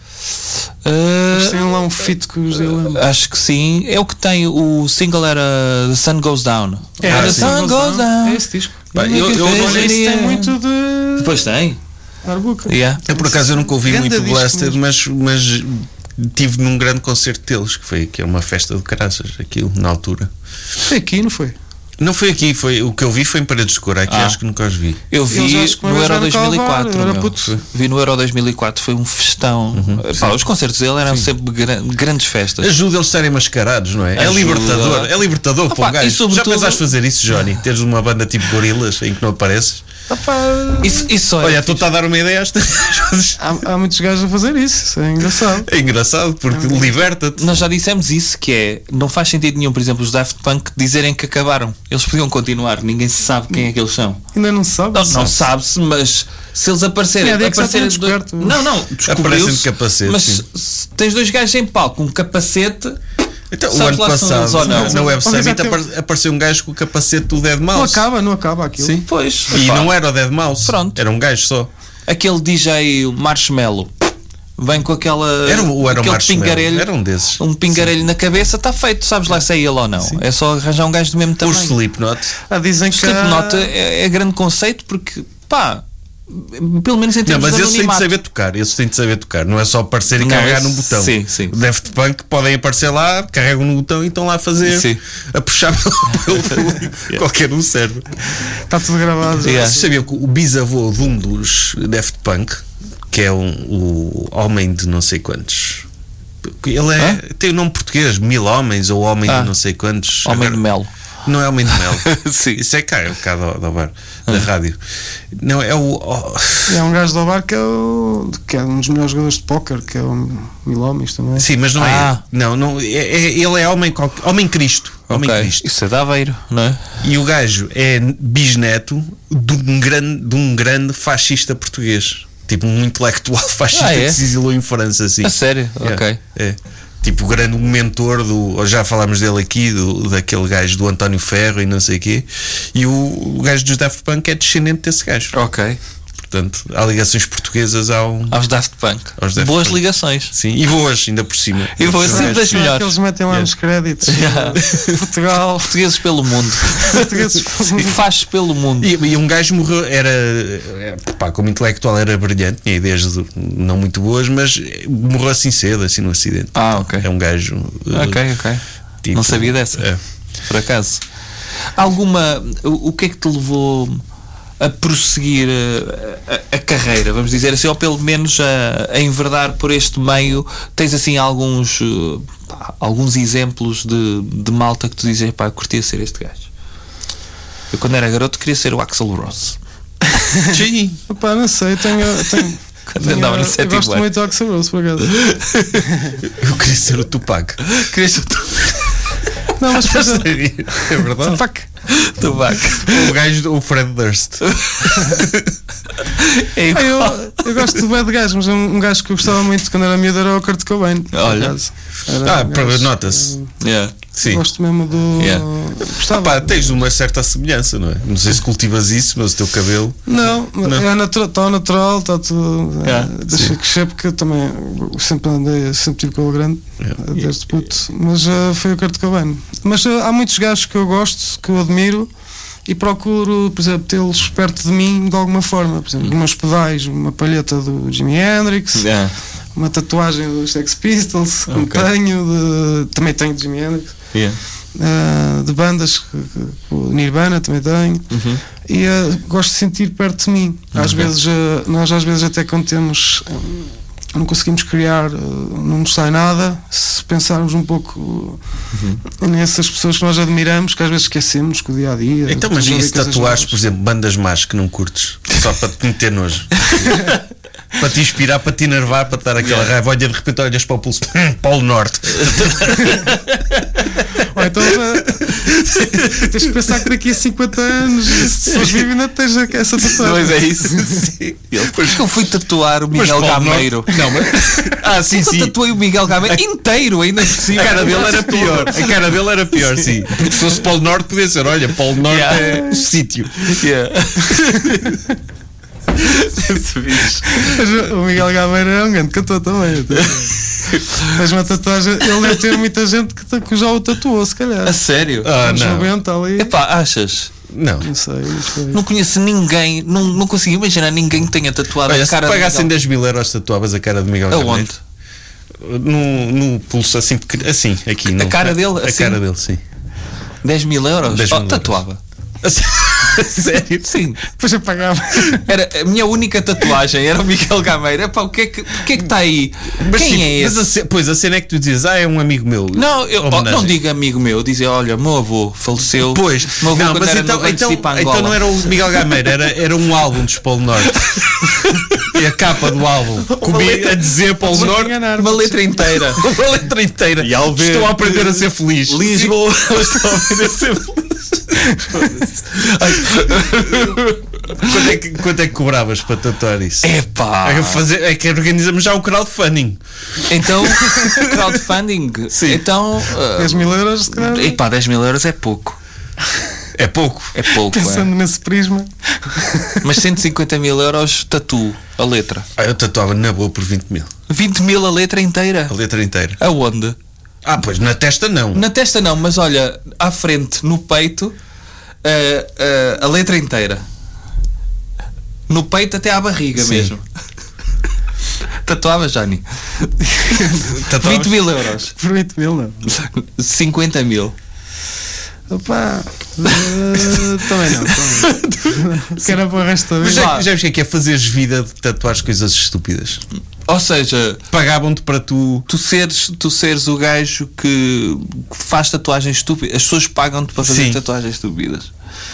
Ah, Eles têm lá um feat com os Dilema. acho que sim. É o que tem. O single era The Sun Goes Down. É, Ah, The sim, Sun Goes Down. é esse disco. Pá, eu- eu- Olha, isso tem muito de Depois tem. Darbuca. Yeah. Eu por acaso eu nunca ouvi Ganda muito disco Blasted, mesmo. mas, mas tive num grande concerto deles, que foi que é uma festa de caraças, aquilo, na altura. Foi aqui, não foi? Não foi aqui, foi, o que eu vi foi em Paredes de Cor. Aqui Ah. acho que nunca os vi. Eu vi no Euro dois mil e quatro. Era meu. puto. Vi no Euro dois mil e quatro, foi um festão. Pá, os concertos dele eram sempre gran- grandes festas. Ajuda eles a estarem mascarados, não é? É Ajuda. libertador. É libertador Opa, para um e gajo. sobretudo- Já pensaste fazer isso, Johnny? Teres uma banda tipo Gorilas em que não apareces? Isso, isso só é Olha, fixe. estou-te a dar uma ideia às coisas. Há, há muitos gajos a fazer isso, isso é engraçado. É engraçado porque liberta-te. Nós já dissemos isso, que é, não faz sentido nenhum, por exemplo, os Daft Punk dizerem que acabaram. Eles podiam continuar, ninguém se sabe quem é que eles são. Ainda não se sabe. Não, não sabe-se, mas se eles aparecerem, É, é que já aparecerem estão descobertos. não, não, Aparecem descobriu-se, de capacete, mas sim. se tens dois gajos em palco com um capacete, Então, o sabes ano lá se são eles passado, ou não. na Web Olha, já Summit, teve- apar- apareceu um gajo com o capacete do Dead Não Mouse. acaba, não acaba aquilo. Sim. pois, E epá, não era o Dead Mouse. Pronto. Era um gajo só. aquele D J o Marshmallow vem com aquela Era, o- era o aquele Marshmallow. pingarelho, Era um desses. um pingarelho na cabeça, está feito, sabes lá se é ele ou não. É só arranjar um gajo do mesmo O tamanho. Slipknot. Ah, dizem que Slipknot há- é, é grande conceito porque, pá, pelo menos em Não, termos mas de eles têm de anonimato. saber tocar. Eles têm de saber tocar. Não é só aparecer e Não, carregar esse- no botão. sim, sim. O Daft Punk podem aparecer lá, carregam no botão e estão lá a fazer, Sim. a puxar pelo, pelo qualquer um serve. está tudo gravado. já. Yeah. Vocês sabiam que o bisavô de um dos Daft Punk, que é um, o homem de não sei quantos, ele é, tem o nome português, Mil Homens ou Homem Ah. de não sei quantos. Homem Agora- de mel. Não é Homem de Mel. Sim. Isso é cá, é o cá do, do bar, da rádio. Não, é o. o- É um gajo do bar que é, o, que é um dos melhores jogadores de póquer, que é o Mil Homens também. Sim, mas não Ah. é. Não, não, é, é- ele é Homem, qual- homem Cristo. Homem Ok. Cristo. Isso é de Aveiro, não é? E o gajo é bisneto de um grande, de um grande fascista português. Tipo um intelectual fascista Ah, é? que se exilou em França, assim. A sério? É, Ok. É. Tipo o grande mentor do. Já falámos dele aqui, do, daquele gajo do António Ferro e não sei o quê. E o, o gajo dos Daft Punk é descendente desse gajo. Ok. Portanto, há ligações portuguesas ao. Aos Daft Punk. Aos Daft Boas Punk. ligações. Sim, e boas, ainda por cima. E boas, Sim. sempre das Será que melhores. eles metem lá Yeah. nos créditos? Yeah. Portugal, Portugueses pelo mundo. portugueses. Faz pelo mundo. E, e um gajo morreu, era, é, pá, como intelectual era brilhante, tinha ideias de- não muito boas, mas morreu assim cedo, assim no acidente. Ah, ok. É um gajo. uh, Ok, ok. tipo, Não sabia dessa. é. Por acaso. Alguma. O, o que é que te levou a prosseguir a, a- a carreira, vamos dizer assim, ou pelo menos a, a enverdar por este meio? Tens assim alguns uh, pá, alguns exemplos de, de malta que tu dizes, pá, eu curtia ser este gajo. Eu quando era garoto queria ser o Axl Rose. Sim. Opa, não sei, tenho. tenho, Quando tenho andava no eu sétimo gosto ano. muito do Axl Rose, por acaso. Eu queria ser o Tupac. Querias ser Não, mas por exemplo, É verdade. fuck. Tupac. O gajo, do- o Fred Durst. É Ah, igual. eu, eu gosto de bad gajo, mas um, um gajo que eu gostava muito quando era miúdo era o Kurt Cobain. por Olha. acaso. Era Ah, um para- gajo, nota-se. Yeah. Sim. Gosto mesmo do. Yeah. Gostava. Pá, tens uma certa semelhança, não é? Não sei se cultivas isso, mas o teu cabelo. Não, Não. é natural, está natural, está tudo. Yeah, é, deixa crescer porque eu também eu sempre andei, sempre tive cabelo grande, Yeah. desde puto. Mas uh, foi o Kurt Cobain. Mas uh, há muitos gajos que eu gosto, que eu admiro e procuro, por exemplo, tê-los perto de mim de alguma forma. Por exemplo, umas pedais, uma palheta do Jimi Hendrix, Yeah. uma tatuagem dos Sex Pistols, como Ok. tenho, de, também tenho de Jimi Hendrix. Yeah. Uh, de bandas, que- que- o Nirvana também tenho, Uhum. e uh, gosto de sentir perto de mim. Às Ok. vezes, uh, nós às vezes até quando temos um, não conseguimos criar, uh, não nos sai nada, se pensarmos um pouco Uhum. nessas pessoas que nós admiramos, que às vezes esquecemos com o dia a dia. Então, mas e se tatuares, por exemplo, bandas más que não curtes? Só para te meter nojo. Para te inspirar, para te enervar, para te dar aquela raiva. Olha, de repente olhas para o pulso. Hum, Polo Norte. Ou então uh, tens que pensar que daqui a cinquenta anos, se fores vivo, ainda tens essa tatuagem. Mas é isso. Ele, por que eu fui tatuar o Miguel Polo Gameiro? Norte- Não, mas. Ah, sim, Eu sim. tatuei o Miguel Gameiro inteiro, ainda por cima. A cara dele era pior. A cara dele era pior, sim. Porque se fosse Polo Norte, podia ser. Olha, Polo Norte Yeah. é o sítio. Yeah. Mas o Miguel Gameiro é um grande cantor também. Mas uma tatuagem, ele deve ter muita gente que, que já o tatuou, se calhar. A sério? Ah, Anos não. noventa ali. Epá, achas? Não. Não sei, não sei. Não conheço ninguém, não, não consigo imaginar ninguém que tenha tatuado Olha, a se cara te pagassem de dez mil euros, tatuavas a cara de Miguel Miguel. Gameiro. Aonde? No, no pulso, assim, pequeno- assim, aqui. A no- cara dele, A assim? cara dele, sim. dez mil euros? dez Oh, mil tatuava. Sério? Sim. Depois eu pagava. Era, a minha única tatuagem era o Miguel Gameiro. Epá, o que é que que é que está aí? Mas, Quem sim, é mas esse? a ce- pois a cena é que tu dizes, ah, é um amigo meu. Não, eu oh, Homenagem. não digo amigo meu, dizia, olha, meu avô faleceu. Pois, meu avô não, quando mas era então, novo então, antes de ir para então Angola. não era o Miguel Gameiro, era, era um álbum dos Polo Norte. E a capa do álbum comia a dizer Polo Norte enganar, uma letra inteira. uma letra inteira. E ao ver Estou a aprender a ser feliz. Lisboa. Estou a aprender a ser feliz. Quanto é, que, quanto é que cobravas para tatuar isso? Epá! É que, fazer, é que organizamos já o crowdfunding. Então, crowdfunding. Sim. Então, uh, dez mil euros, se calhar. epá, dez mil euros é pouco. É pouco. É pouco, Pensando é. nesse prisma. Mas cento e cinquenta mil euros tatuo a letra. Ah, eu tatuava na boa por vinte mil. vinte mil a letra inteira. A letra inteira. Aonde? Ah, pois na testa não. Na testa não, mas olha, à frente, no peito, uh, uh, a letra inteira. No peito até à barriga. Sim. Mesmo. Tatuava, Jani? Tatuavas? vinte mil euros. Por vinte mil, não. cinquenta mil. Opa, uh, também não. Também. Que era para o resto da Mas vida. já, já viste o que é que é fazeres vida de tatuar coisas estúpidas? Ou seja, Pagavam-te para tu. tu seres, tu seres o gajo que faz tatuagens estúpidas. As pessoas pagam-te para fazer Sim. tatuagens estúpidas.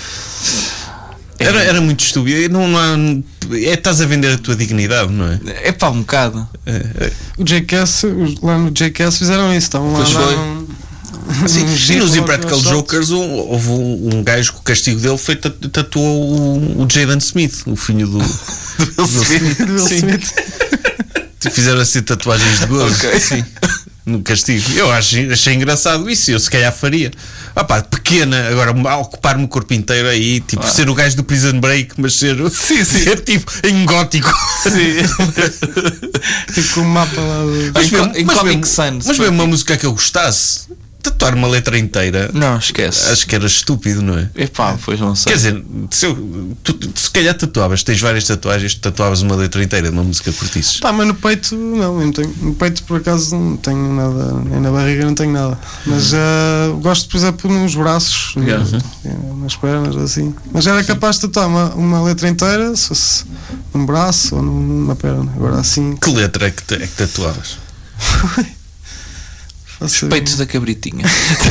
Era, era muito estúpido. Não, não há- é, estás a vender a tua dignidade, não é? É pá, um bocado. É, é. O J K S, os- lá no J K S fizeram isso. Estavam lá. Pois foi. davam- Sim, um e jeito nos logo Impractical aos Jokers um- houve um, um gajo que o castigo dele foi tat- tatuou o, o Jaden Smith, o filho do, do Will Smith. do Will Sim. Smith. Fizeram assim tatuagens de gozo. Ok. Sim. No castigo. Eu acho, achei engraçado isso. Eu se calhar faria. Ah pá, pequena, agora a ocupar-me o corpo inteiro aí, tipo, Ah. ser o gajo do Prison Break, mas ser, Sim, sim. ser tipo em gótico. Tipo com um mapa lá do. Em co- em Comic mesmo, Sans. mas mesmo uma música que eu gostasse, tatuar uma letra inteira, Não, esquece. acho que era estúpido, não é? Epá, pois não sei. Quer dizer, se, eu, tu, tu, se calhar tatuavas, tens várias tatuagens, tatuavas uma letra inteira de uma música que curtisses. Pá, mas no peito não, eu não tenho, no peito por acaso não tenho nada, nem na barriga não tenho nada. Mas uh, gosto, por exemplo, nos braços, Yeah. uh, nas pernas, assim. Mas era capaz de tatuar uma, uma letra inteira, se fosse num braço ou numa perna. Agora assim. Que letra é que, te- é que tatuavas? Os faço- peitos da cabritinha.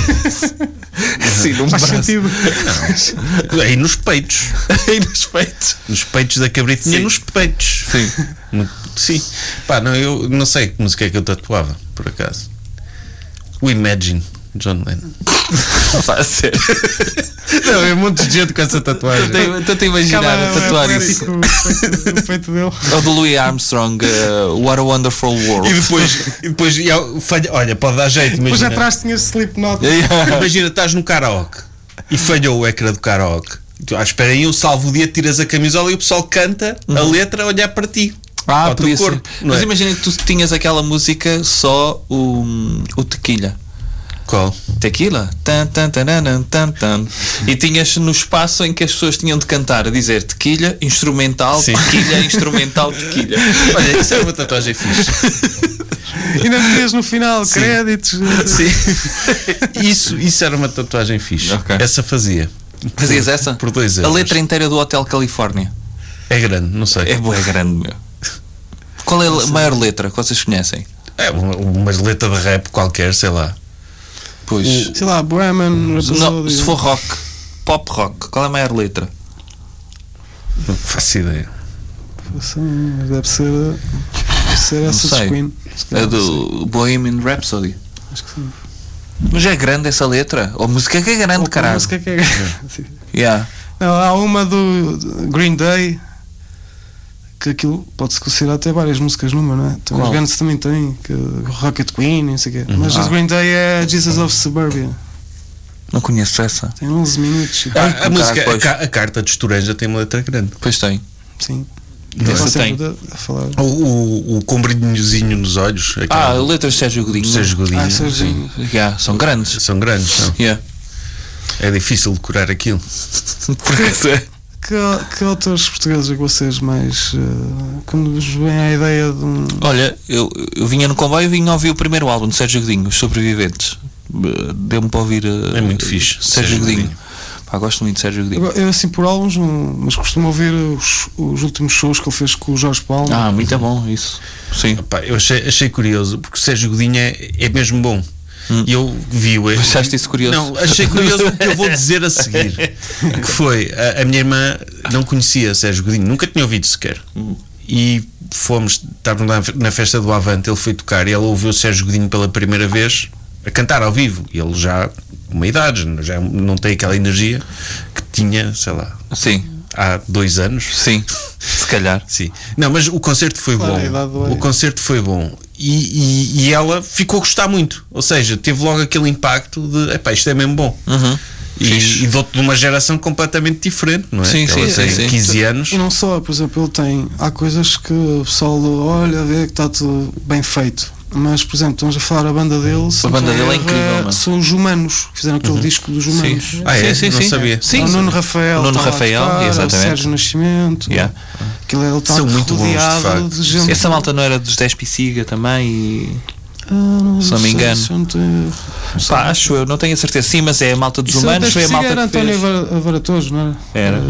Sim, num Faz braço. sentido. Aí nos peitos. Aí nos peitos. Nos peitos da cabritinha, Sim. nos peitos. Sim. No- sim. Pá, não, eu não sei que música é que eu tatuava, por acaso. O Imagine, John Lennon. Vai ser. Não, é um monte de gente com essa tatuagem. Estou-te a imaginar Ficava, a tatuar é, isso. poético o peito- o peito dele. Ou do Louis Armstrong, uh, What a Wonderful World. E depois, e depois e ao- falha, olha, pode dar jeito, Depois imagina. atrás tinhas Slipknot. Imagina, estás no karaoke e falhou o ecrã do karaoke. Tu, ah, espera aí, eu salvo o dia, tiras a camisola e o pessoal canta a letra a olhar para ti. Ah, ao teu podia ser. corpo, não Mas é? imagina que tu tinhas aquela música só o, o tequila. Qual? Tequila. Tan, tan, tananan, tan, tan. E tinhas no espaço em que as pessoas tinham de cantar, a dizer tequila, instrumental, Sim. tequila, instrumental, tequila. Olha, isso era uma tatuagem fixe. Ainda metias no final Sim. créditos. Sim. Isso, isso era uma tatuagem fixe. Ok. Essa fazia. Fazias essa? Por dois A euros. letra inteira do Hotel Califórnia. É grande, não sei. É boa, é grande, meu. Qual é a maior letra que vocês conhecem? É uma, uma letra de rap qualquer, sei lá. Pois. Sei lá, Bohemian Não, Rhapsody. se for rock, pop rock, qual é a maior letra? Não faço ideia. Sim, mas deve ser, deve ser essa sei. dos Queen. Se calhar, A do Bohemian Rhapsody. acho que sim. Mas é grande essa letra? Ou a música que é grande, Ou com caralho. música que é- Sim. Yeah. Não, há uma do do Green Day que aquilo pode-se considerar até várias músicas numa, não é? Então, os Qual? Guns também têm, que Rocket Queen, não sei o quê. Mas Ah. os Green Day é Jesus of Suburbia. Não conheço essa. Tem onze minutos. Ah, a, com música, a, pois. ca- a carta de Estoranja tem uma letra grande. Pois tem. Sim. Essa Estão tem. sempre a- a falar. O, o, o com brilhozinho nos olhos. Ah, aquela- letras de Sérgio Godinho. Sérgio Godinho. Ah, Sérgio. Yeah, são grandes. São grandes, são. Yeah. É difícil decorar aquilo. Porque é. Que, que autores portugueses é que vocês mais. Uh, quando vos vem a ideia de um. Olha, eu, eu vinha no comboio e vinha ouvir o primeiro álbum de Sérgio Godinho, Os Sobreviventes. Uh, Deu-me para ouvir. Uh, É muito fixe, Sérgio, Sérgio Godinho. Godinho. Pá, gosto muito de Sérgio Godinho. Eu, assim por álbuns, não- mas costumo ouvir os, os últimos shows que ele fez com o Jorge Palma. Ah, muito bom, isso. Sim. Pá, eu achei, achei curioso, porque o Sérgio Godinho é, é mesmo bom. E eu vi-o. Achaste isso curioso? Não, achei curioso porque eu vou dizer a seguir. Que foi, a, a minha irmã não conhecia Sérgio Godinho, nunca tinha ouvido sequer. E fomos, estávamos lá na festa do Avante, ele foi tocar e ela ouviu o Sérgio Godinho pela primeira vez a cantar ao vivo. E ele já, com uma idade, já não tem aquela energia que tinha, sei lá, Sim, há dois anos. sim. Se calhar. Sim. Não, mas o concerto foi Claro, a idade do bom. Ari. O concerto foi bom. E, e, e ela ficou a gostar muito. Ou seja, teve logo aquele impacto de epá, isto é mesmo bom. Uhum. E, Fixe. e dou-te de uma geração completamente diferente, não é? Sim, Que ela sim, tem sim, sim. quinze anos. E não só, por exemplo, ele tem. Há coisas que o pessoal olha, vê que está tudo bem feito. Mas, por exemplo, estamos a falar a banda dele. se A não banda estou dele é em erro, incrível, mano. São os Humanos, fizeram aquele disco dos Humanos. Sim. Ah, é? Sim, sim, Não sim. sabia. Sim, o Nuno Rafael, o Nuno está lá a Rafael, tocar, exatamente. o Sérgio Nascimento. Yeah. Aquilo, ele está São muito bons, de rodeado facto. de gente. Essa malta não era dos dez Pisiga também e... Ah, não, se não me sei, engano. se eu não tenho- não sei. Pá, acho eu, não tenho a certeza. Sim, mas é a malta dos Isso humanos, deve foi a ser, malta era que António fez. Vara- Varatojo, não era? Era.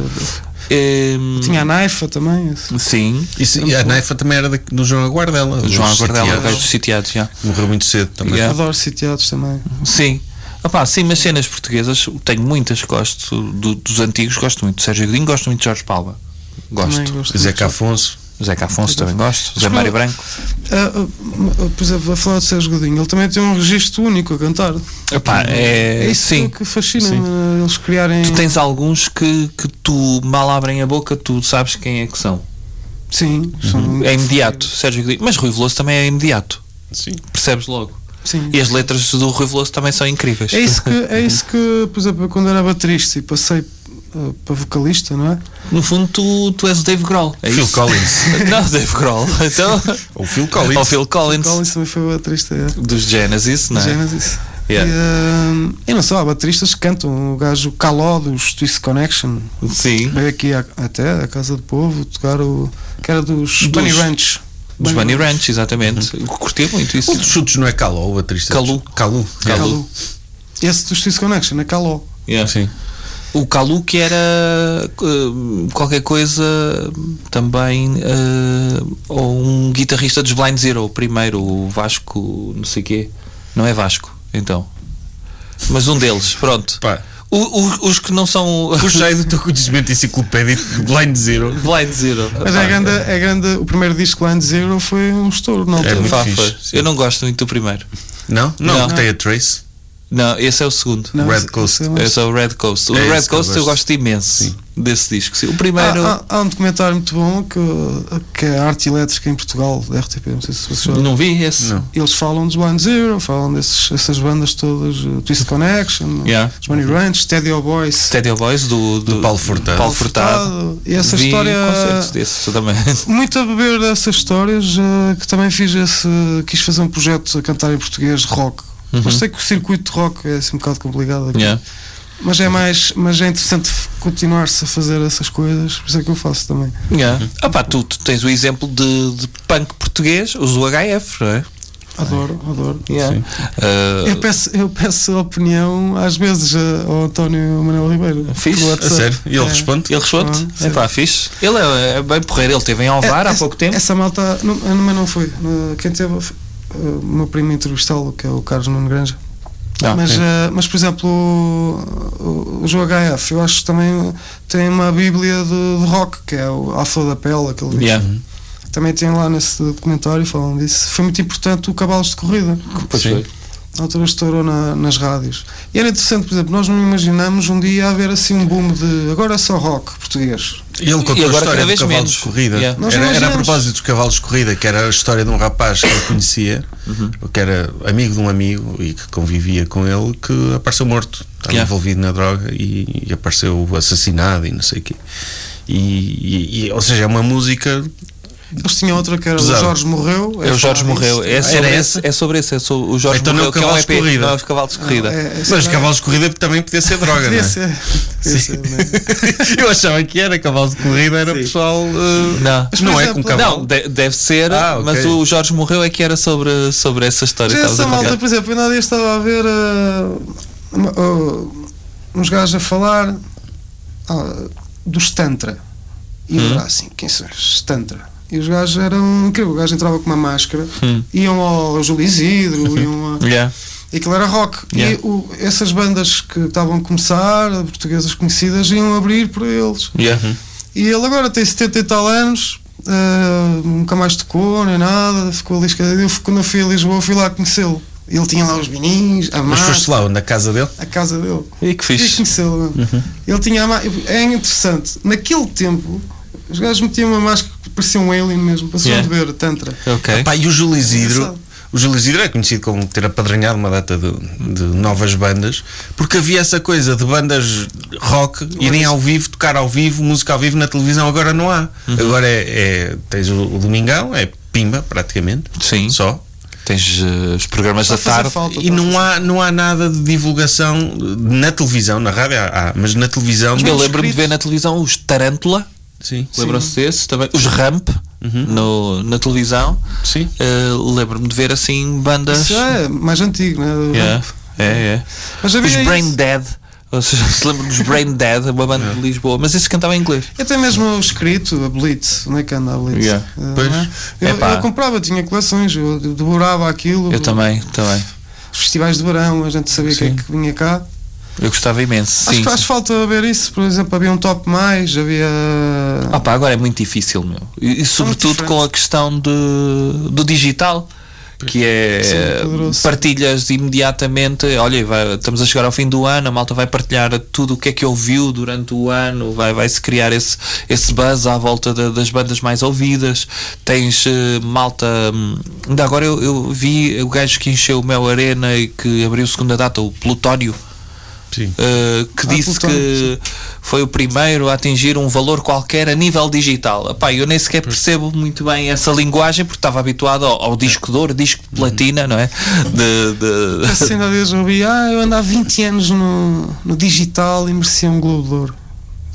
Eh, Hum, Tinha a Naifa também. esse. Sim. Isso, e a Naifa também era da- do João Aguardela. O João dos Aguardela, o Sitiados. gajo dos sitiados, já. Morreu muito cedo também. Yeah. Adoro sitiados também. Sim. Opá, sim, mas cenas portuguesas, tenho muitas que gosto do- dos antigos, gosto muito de Sérgio Godinho, gosto muito de Jorge Palma. Gosto. Também gosto Zeca muito. Afonso. Zeca Afonso também gosto. Zé Mas, Mário pô, Branco. Ah, ah, por exemplo, a falar de Sérgio Godinho, ele também tem um registro único a cantar. Epá, é, É isso sim. que fascina-me, eles criarem. Tu tens alguns que, que tu mal abrem a boca, tu sabes quem é que são. Sim, são É imediato, Sérgio Godinho. Mas Rui Veloso também é imediato. Sim. Percebes logo. Sim. E as letras do Rui Veloso também são incríveis. É isso que, é isso que, por exemplo, eu quando era baterista e passei ah, para vocalista, não é? No fundo, tu, tu és o Dave Grohl. É Phil isso? Collins. Não, Dave Grohl. Então, Ou Phil Collins. ou Phil Collins. Collins também foi baterista, é. Dos Genesis, não é? Genesis. Yeah. E, ah, e não só, há bateristas que cantam. O gajo Caló dos Twist Connection Sim. veio aqui à- até à Casa do Povo tocar o. que era dos, Bunny Ranch. Dos Bunny Ranch, exatamente. Eu curti muito isso. Um dos chutes não é Caló, o baterista. Calu. Calu. Calu. Esse dos Twist Connection, é Caló. Yeah. Sim. O Calu, que era uh, qualquer coisa também, uh, ou um guitarrista dos Blind Zero, o primeiro, o Vasco, não sei o quê. Não é Vasco, então. Mas um deles, pronto. Pá, O, o, os que não são puxei do teu conhecimento enciclopédico de Blind Zero. Blind Zero. Mas é grande, é grande. O primeiro disco Blind Zero foi um estouro na altura. É muito Fá, fixe, foi. sim. Eu não gosto muito do primeiro. Não? Não, Não. tem a Trace. Não, esse é o segundo. Não, Red esse- Coast. esse é mais- Esse é o Red Coast. O É Red esse que eu Coast eu gosto. gosto imenso desse disco. Sim. O primeiro. Há, há- há um documentário muito bom que, que é a Arte Elétrica em Portugal, da R T P, não sei se vocês já- Não vi esse. Não. Eles falam dos Blind Zero, falam desses, dessas bandas todas, uh, Twist Connection, Yeah. os Bunny Ranch, Teddy Boys, Stadio Boys do, do, Do Paulo Furtado. Paulo Furtado. e essa Vi história. concertos desses também. Muito a beber dessas histórias, uh, que também fiz esse. Quis fazer um projeto a cantar em português de rock. Mas sei que o circuito de rock é assim um bocado complicado aqui. Yeah. Mas é mais, mas é interessante continuar-se a fazer essas coisas, por isso é que eu faço também. Yeah. Ah pá, tu, tu tens o exemplo de, de punk português, os U H F, não é? Adoro, adoro. Yeah. Uh, Eu peço, eu peço opinião às vezes a- ao António Manuel Ribeiro. Fixe, pelo A WhatsApp. sério? E ele É. responde? ele responde? Ah, É pá, fixe. Ele é, é bem porreiro, ele esteve em Alvar É, há essa- pouco tempo. Essa malta, não, mas não foi. Uh, Quem teve, uh, o meu primo entrevistá-lo, que é o Carlos Nuno Granja. Ah, mas, ok. uh, mas, por exemplo, o, o, o João H F, eu acho que também tem uma bíblia de, de rock, que é o A Flor da Pele, aquele disco. Yeah. Também tem lá nesse documentário, falam disso. Foi muito importante o Cavalos de Corrida. Pois Sim. foi. Na altura estourou na, nas rádios. E era interessante, por exemplo, nós não imaginamos um dia haver assim um boom de agora é só rock português. E ele contou E a agora história cada do vez cavalo menos. de corrida. Yeah. Nós Era, era a imaginamos. propósito dos cavalos de corrida, que era a história de um rapaz que ele conhecia, que era amigo de um amigo e que convivia com ele, que apareceu morto. Estava Yeah. envolvido na droga e, e apareceu assassinado e não sei o quê. E, e- e, ou seja, é uma música Eles tinham outra que era Pesado. O Jorge Morreu. É o Jorge falar Morreu. disso. É sobre, Era esse, é sobre esse. É sobre o Jorge Então não é Morreu, o que é um Cavalos E P. de Corrida. Não é os cavalos de corrida. Não, é- Mas cavalos de corrida também podia ser droga, Podia não é? ser. Podia ser, né? Eu achava que era cavalos de corrida, era pessoal. uh, Não. Mas, não por é exemplo, com cavalo. Não, de- deve ser, Ah, ok. mas o Jorge Morreu é que era sobre, sobre essa história. Já Estavas a essa malta, contar. por exemplo, ainda há dias estava a ver uh, uma- uh, uns gajos a falar uh, dos Tantra. E eu Hum. era assim, quem são os Tantra? E os gajos eram incrível. O gajo entrava com uma máscara, Hum. iam ao Júlio Isidro, iam a. Yeah. E aquilo era rock. Yeah. E o- essas bandas que estavam a começar, portuguesas conhecidas, iam abrir para eles. Yeah. E ele agora tem setenta e tal anos, uh, nunca mais tocou, nem nada, ficou ali escadado. Eu, quando eu fui a Lisboa, fui lá conhecê-lo. Ele tinha lá os vininhos, a Mas máscara, foste lá, na casa dele? a casa dele. E que Fui fixe. conhecê-lo. Ele tinha a má- É interessante. Naquele tempo, os gajos metiam uma máscara que parecia um alien mesmo, para se Yeah. ver Tantra. Ok. Pá, e o Júlio Isidro, Engraçado. o Júlio Isidro é conhecido como ter apadrinhado uma data de, de novas bandas, porque havia essa coisa de bandas rock irem ao vivo, tocar ao vivo, música ao vivo na televisão. Agora não há. Agora é, é- tens o, o Domingão, é pimba praticamente, Sim. só. Tens uh, os programas Está a da fazer tarde. falta, E está a não fazer há, não há nada de divulgação na televisão, na rádio há, há, mas na televisão. Eu lembro-me de escritos. ver na televisão os Tarântula. Sim, Lembram-se desse também? Os Ramp no, na televisão. sim. Uh, Lembro-me de ver assim bandas. Isso é mais antigo, né? Yeah. É, é. Mas Os havia Brain isso. Dead. Vocês se lembram dos Brain Dead, uma banda de Lisboa, mas esses cantavam em inglês. Até mesmo o escrito, a Blitz, onde é que anda a Blitz? Yeah. Eh, Pois. não é? eu, Epá. eu comprava, tinha coleções, eu devorava aquilo. Eu também, também. Os festivais de verão, a gente sabia quem é Sim. que vinha cá. Eu gostava imenso. Acho Sim, que faz sim. falta ver isso, por exemplo, havia um top mais, havia. Ah pá, agora é muito difícil, meu. E, e sobretudo diferente. com a questão de, do digital, que é Sim, poderoso. partilhas imediatamente. Olha, vai- estamos a chegar ao fim do ano, a malta vai partilhar tudo o que é que ouviu durante o ano, vai, vai-se criar esse, esse buzz à volta da- das bandas mais ouvidas. Tens eh, malta. hum, Ainda agora eu, eu vi o gajo que encheu o Mel Arena e que abriu segunda data, o Plutónio. Sim. Uh, que Ah, disse Plutónio, que foi o primeiro a atingir um valor qualquer a nível digital. Epá, eu nem sequer percebo muito bem essa linguagem porque estava habituado ao, ao disco de ouro, disco de platina, não é? De, de- Assim, ainda dias eu ouvi, ah, eu ando há vinte anos no, no digital e merecia um Globo de Ouro.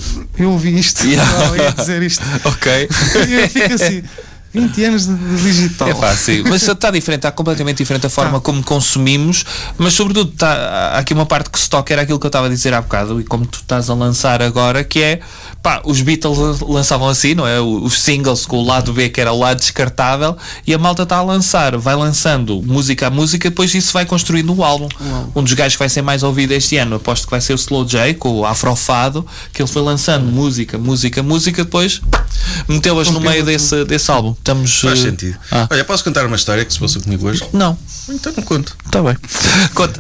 Eu ouvi isto, Yeah. eu ia dizer isto. Ok. E eu fico assim, vinte anos de, de digital. É fácil, mas está diferente, está completamente diferente a forma Tá. como consumimos, mas sobretudo está, há aqui uma parte que se toca, era aquilo que eu estava a dizer há bocado, e como tu estás a lançar agora, que é, pá, os Beatles lançavam assim, não é? Os singles com o lado B, que era o lado descartável, e a malta está a lançar, vai lançando música a música, depois isso vai construindo um álbum. Um dos gajos que vai ser mais ouvido este ano, aposto que vai ser o Slow J, com o Afrofado, que ele foi lançando música, música, música, depois meteu-as no meio desse, desse álbum. Estamos, Faz eh, sentido. ah. Olha, posso contar uma história que se passou comigo hoje? Não, Então não conto. está bem. Conta.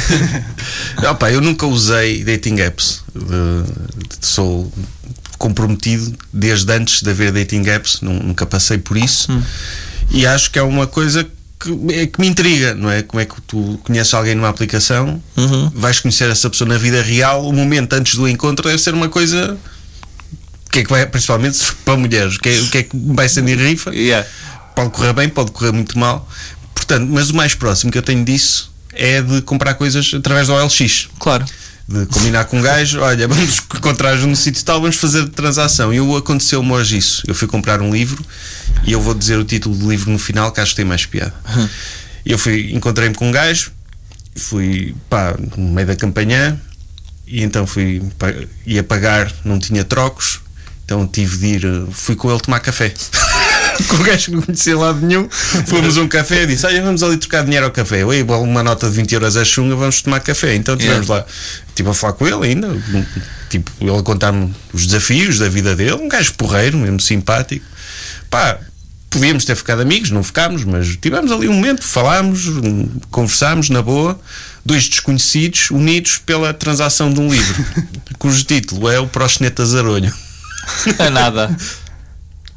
Opa, eu nunca usei dating apps. De- de- sou comprometido desde antes de haver dating apps. nu- Nunca passei por isso. Hum. E acho que é uma coisa que, é, que me intriga, não é? Como é que tu conheces alguém numa aplicação, Uhum. vais conhecer essa pessoa na vida real, o momento antes do encontro deve ser uma coisa. O que é que vai, principalmente para mulheres, o que é, o que é que vai ser em rifa? Yeah. Pode correr bem, pode correr muito mal. Portanto, mas o mais próximo que eu tenho disso é de comprar coisas através do O L X. Claro. De combinar com um gajo, olha, vamos encontrar no sítio tal, vamos fazer transação. E eu aconteceu-me hoje isso. Eu fui comprar um livro e eu vou dizer o título do livro no final, que acho que tem mais piada. E eu fui, encontrei-me com um gajo, fui, pá, no meio da campanha, e então fui, pá, ia pagar, não tinha trocos, então tive de ir, eh, fui com ele tomar café. Com o gajo que não conhecia lado nenhum, fomos a um café e disse: olha, vamos ali trocar dinheiro ao café. Oi, uma nota de vinte euros a chunga, vamos tomar café. Então estivemos Yeah. lá, estive a falar com ele ainda, tipo, ele a contar-me os desafios da vida dele, um gajo porreiro, mesmo simpático. Pá, podíamos ter ficado amigos, não ficámos, mas tivemos ali um momento, falámos, conversámos na boa. Dois desconhecidos unidos pela transação de um livro, cujo título é O Proxeneta Zarolho. É nada.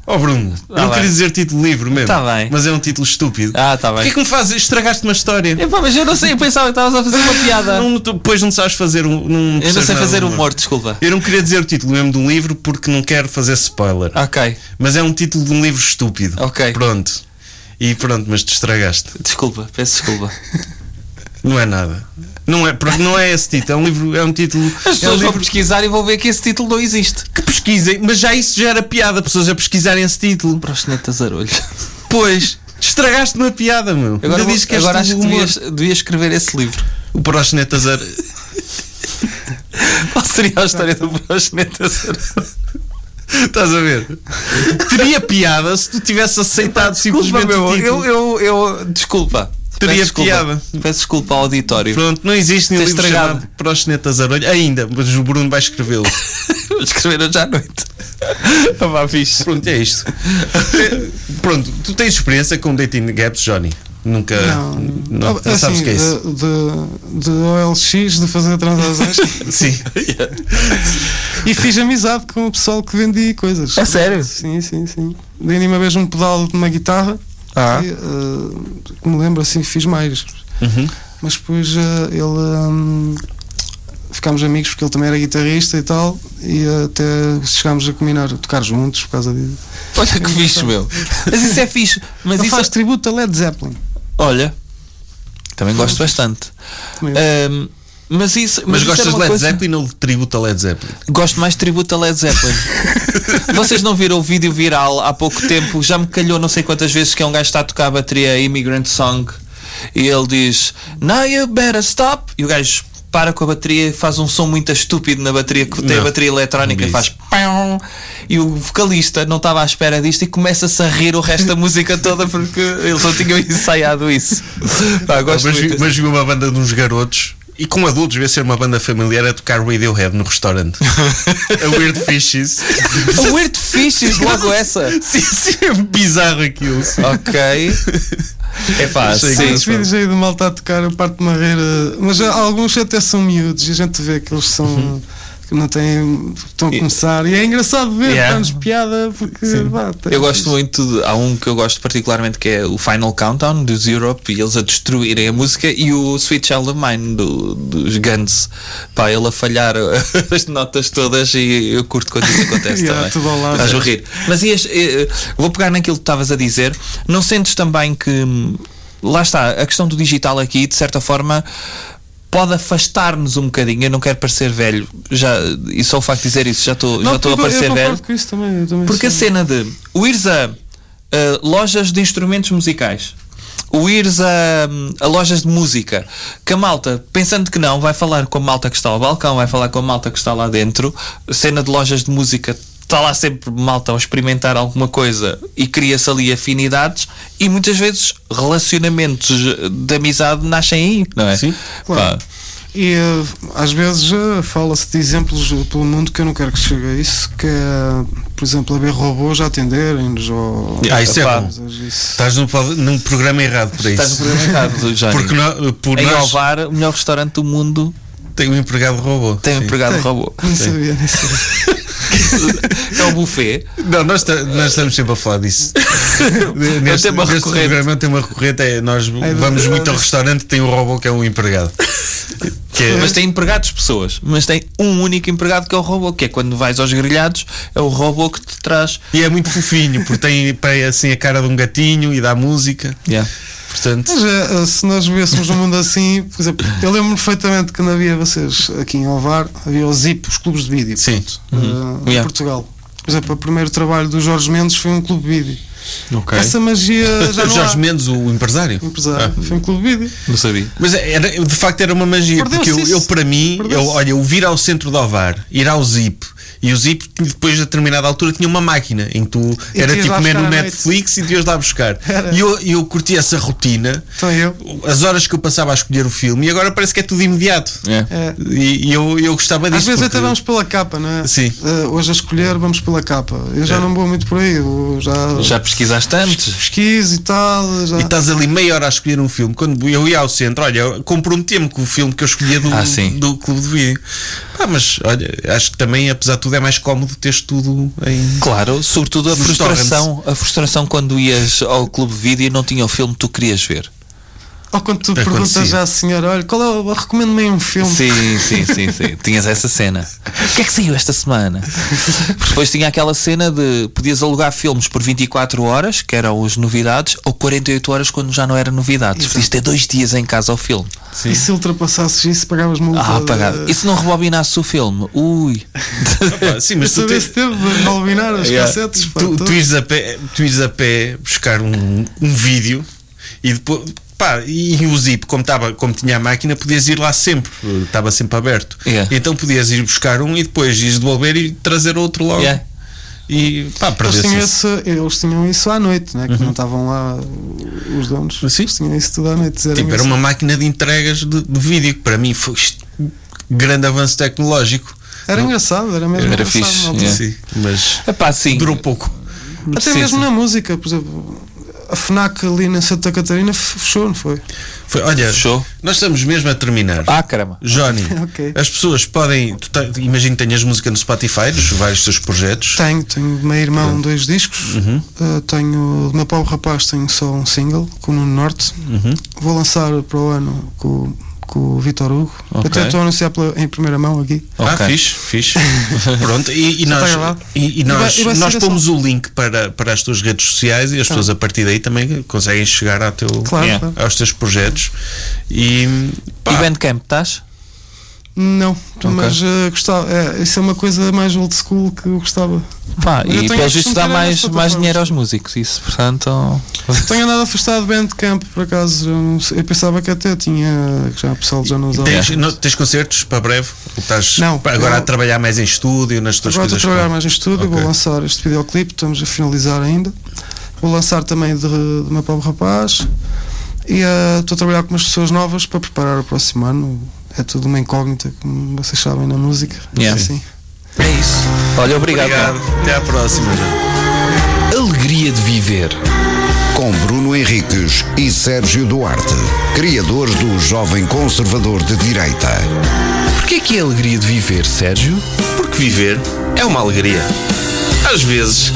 Oh Bruno, eu Tá não bem. queria dizer título livre mesmo. Tá bem. Mas é um título estúpido. Ah, tá bem. Porquê que me fazes? Estragaste uma história. Epá, mas eu não sei, eu pensava que estavas a fazer uma piada. Não, tu, depois não sabes fazer um. Não eu não percebes sei nada fazer de humor, desculpa. Eu não queria dizer o título mesmo de um livro porque não quero fazer spoiler. Ok, Mas é um título de um livro estúpido. Ok. Pronto. E pronto, mas te estragaste. desculpa, peço desculpa. Não é nada. Não é, porque não é esse título. É um livro. É um título. As é um pessoas vão livro pesquisar e vão ver que esse título não existe. que pesquisem, mas já isso já era piada. Pessoas a pesquisarem esse título. Proxeneta Zarolho. Pois. Estragaste uma piada, meu. Agora, Ainda vou- dizes que és agora tu acho do que humor. devias, devias escrever esse livro. O Proxeneta Zar. Qual seria a história do Proxeneta Zarolho? Estás a ver? Teria piada se tu tivesse aceitado simplesmente Desculpa, o meu, título. eu, eu, eu. Desculpa. Teria Peço desculpa. piada. Peço desculpa ao auditório. Pronto, não existe nenhum Tens livro estragado. chamado Proxeneta Zarolho ainda, mas o Bruno vai escrevê-lo. Vou escrever hoje à noite. Ah, vá, fixe. Pronto, é isto. É, Pronto, tu tens experiência com dating gaps, Johnny? Nunca. Não, não, não sabes o que é isso? De, de, de O L X, de fazer transações. Sim. E fiz amizade com o pessoal que vendia coisas. É sério? Sim, sim, sim. Dei-lhe uma vez um pedal de uma guitarra. Ah. E, uh, que me lembro assim, fiz mais. Uhum. Mas depois uh, ele. Um, ficámos amigos porque ele também era guitarrista e tal. E uh, até chegámos a combinar a tocar juntos por causa disso. Olha que fixe, meu. Mas isso é fixe. Mas Ele isso faz tributo a Led Zeppelin. Olha, também gosto bastante. Também. Ahm, mas isso. Mas isso era gostas de uma Led coisa- Zeppelin ou de tributo a Led Zeppelin? Gosto mais de tributo a Led Zeppelin. Vocês não viram o vídeo viral há pouco tempo? Já me calhou não sei quantas vezes que é um gajo que está a tocar a bateria Immigrant Song e ele diz Now you better stop. E o gajo para com a bateria e faz um som muito estúpido na bateria, que tem a Não, bateria eletrónica, não vi faz pão, e o vocalista não estava à espera disto e começa-se a rir o resto da música toda porque eles não tinham ensaiado isso. Pá, gosto mas, vi- muito. mas vi uma banda de uns garotos e com adultos, devia ser uma banda familiar a tocar Radiohead no restaurante. A Weird Fishes. A Weird Fishes, logo essa. Sim, sim, é bizarro aquilo. sim. Ok. É pá, Achei sim. Muitos vídeos aí de malta a tocar a parte de marreira, mas há- alguns até são miúdos e a gente vê que eles são. Que não têm. Estão a começar e é engraçado ver, Yeah. dá-nos piada porque. Vá, tem- Eu gosto muito de, há um que eu gosto particularmente que é o Final Countdown dos Europe e eles a destruírem a música, e o Sweet Child of Mine do, dos Guns, pá, ele a falhar as notas todas, e eu curto quando isso acontece Yeah, também. tudo ao lado. Estás a rir. Mas ias, eh, vou pegar naquilo que estavas a dizer. Não sentes também que hum, lá está, a questão do digital aqui, de certa forma, pode afastar-nos um bocadinho? Eu não quero parecer velho, já, e só o facto de dizer isso, já estou já Não, estou a eu- parecer eu velho. concordo com isso também. Eu também Porque a sou- cena de o ires a uh, lojas de instrumentos musicais, o ires a, a lojas de música, que a malta, pensando que não, vai falar com a malta que está ao balcão, vai falar com a malta que está lá dentro, cena de lojas de música, está lá sempre malta a experimentar alguma coisa e cria-se ali afinidades, e muitas vezes relacionamentos de amizade nascem aí, não é? Sim, claro. E eh, às vezes eh, fala-se de exemplos eh, pelo mundo que eu não quero que chegue a isso, que é, por exemplo, haver robôs a atenderem-nos ou Ah, isso é Epá. bom. coisas, isso. Estás num, num programa errado para Estás no isso. programa errado, Johnny. Porque nó- por Em nós Ovar, o melhor restaurante do mundo tem um empregado robô. tem um Sim. empregado robô. Nem sabia, nem sabia. É o buffet. Não, nós, ta- nós estamos sempre a falar disso. Neste, tema neste recorrente. programa é um tema recorrente. É, nós vamos muito ao restaurante e tem um robô que é um empregado. Que é- Mas tem empregados pessoas. Mas tem um único empregado que é o robô, que é quando vais aos grelhados, é o robô que te traz. E é muito fofinho, porque tem pá, assim a cara de um gatinho e dá música. Yeah. Portanto, Mas eh, se nós vivêssemos num mundo assim, por exemplo, eu lembro-me perfeitamente quando havia vocês aqui em Ovar, havia o Zip, os clubes de vídeo. Sim. pronto, eh, em Yeah. Portugal. Por exemplo, o primeiro trabalho do Jorge Mendes foi um clube de vídeo. Ok. Essa magia já o não Jorge há. Mendes, o empresário. Empresário, foi um clube de vídeo. Não sabia. Mas era, de facto era uma magia, Perdeu-se porque eu, isso. eu, para mim, eu, Perdeu-se. olha, o vir ao centro de Ovar, ir ao Zip, e o Zip depois de determinada altura tinha uma máquina em que tu E era tu ias tipo lá menu buscar à Netflix e tu ias lá buscar. Era. E eu, eu curti essa rotina, Então eu. as horas que eu passava a escolher o filme, e agora parece que é tudo imediato. É. É, E, e eu, eu gostava disso. às vezes porque- até vamos pela capa, não é? Sim. Eh, hoje a escolher vamos pela capa. Eu já É. não vou muito por aí. Eu já, Já pesquisaste antes? pesquiso e tal. Já. E estás ali meia hora a escolher um filme. Quando eu ia ao centro, olha, eu comprometia-me com o filme que eu escolhia do, Ah, sim. do clube de vídeo. Pá, mas olha, acho que também, apesar de tudo, é mais cómodo teres tudo em. Claro, sobretudo a Nos frustração, a frustração quando ias ao clube de vídeo e não tinha o filme que tu querias ver. Ou quando tu Acontecia. perguntas já à senhora, olha, qual é o, recomendo-me aí um filme. Sim, sim, sim, sim. Tinhas essa cena. O que é que saiu esta semana? Depois tinha aquela cena de podias alugar filmes por vinte e quatro horas, que eram as novidades, ou quarenta e oito horas quando já não era novidades. Exato. Podias ter dois dias em casa ao filme. Sim. E se ultrapassasses isso, pagavas multa. Ah, pagado. E se não rebobinasses o filme? Ui. Opa, sim, mas tu, Saber te, se teve de rebobinar as Yeah. cassetes. pá, tu, tudo. tu, ires a pé, tu ires a pé buscar um, um vídeo e depois. Pá, e o zip, como, tava, como tinha a máquina, podias ir lá sempre, estava sempre aberto. Yeah. Então podias ir buscar um e depois ires devolver e trazer outro logo. Yeah. E pá, Eles perdeu-se tinham, isso. esse, eles tinham isso à noite, né? Que não estavam lá os donos. Sim. Eles tinham isso tudo à noite. Era, Tipo, era uma máquina de entregas de, de vídeo, que para mim foi isto, grande avanço tecnológico. era Não- engraçado, era mesmo Era engraçado. fixe, na altura. yeah. Sim, mas Epá, sim. durou pouco. Até Sim, mesmo sim. na música, por exemplo, a FNAC ali na Santa Catarina fechou, não foi? Foi, olha, Fechou? nós estamos mesmo a terminar. Ah, caramba. Johnny, Ok. as pessoas podem. Tu te- imagino que tenhas música no Spotify, dos vários teus projetos. Tenho, tenho do meu irmão dois discos, Uhum. uh, tenho do meu pobre rapaz tenho só um single com o Nuno Norte. Uhum. Vou lançar para o ano com, com o Vitor Hugo. Ok. Até estou a anunciar pela- em primeira mão aqui. Ah, Ok. fixe, fixe. Pronto, e, e Já nós, está gravado? e, e E nós, vai- e vai nós ser pomos o link para, para as tuas redes sociais e as pessoas a partir daí também conseguem chegar ao teu, Claro, Yeah. claro. aos teus projetos. E, pá, E Bandcamp, estás? Não, mas uh, gostava. É, isso é uma coisa mais old school que eu gostava. Pá, Eu e tenho pelos que vistos dá meter nas mais, mais plataformas. dinheiro aos músicos. Isso, portanto. Tenho andado afastado de Bandcamp, por acaso. Eu, não sei, eu pensava que até tinha. que Já o pessoal já não usava. tens, não- tens concertos para breve? Ou estás Não, agora eu- a trabalhar mais em estúdio, nas tuas Agora estou a coisas? trabalhar com- mais em estúdio, Ok. vou lançar este videoclipe, estamos a finalizar ainda. Vou lançar também de, de meu pobre rapaz e eh, estou a trabalhar com umas pessoas novas para preparar o próximo ano. É tudo uma incógnita, como vocês sabem na música. Yeah. Assim. É isso. Olha, obrigado. Obrigado, até à próxima. Johnny. Alegria de viver. Com Bruno Henriques e Sérgio Duarte, criadores do Jovem Conservador de Direita. Porquê que é a alegria de viver, Sérgio? Porque viver é uma alegria. Às vezes.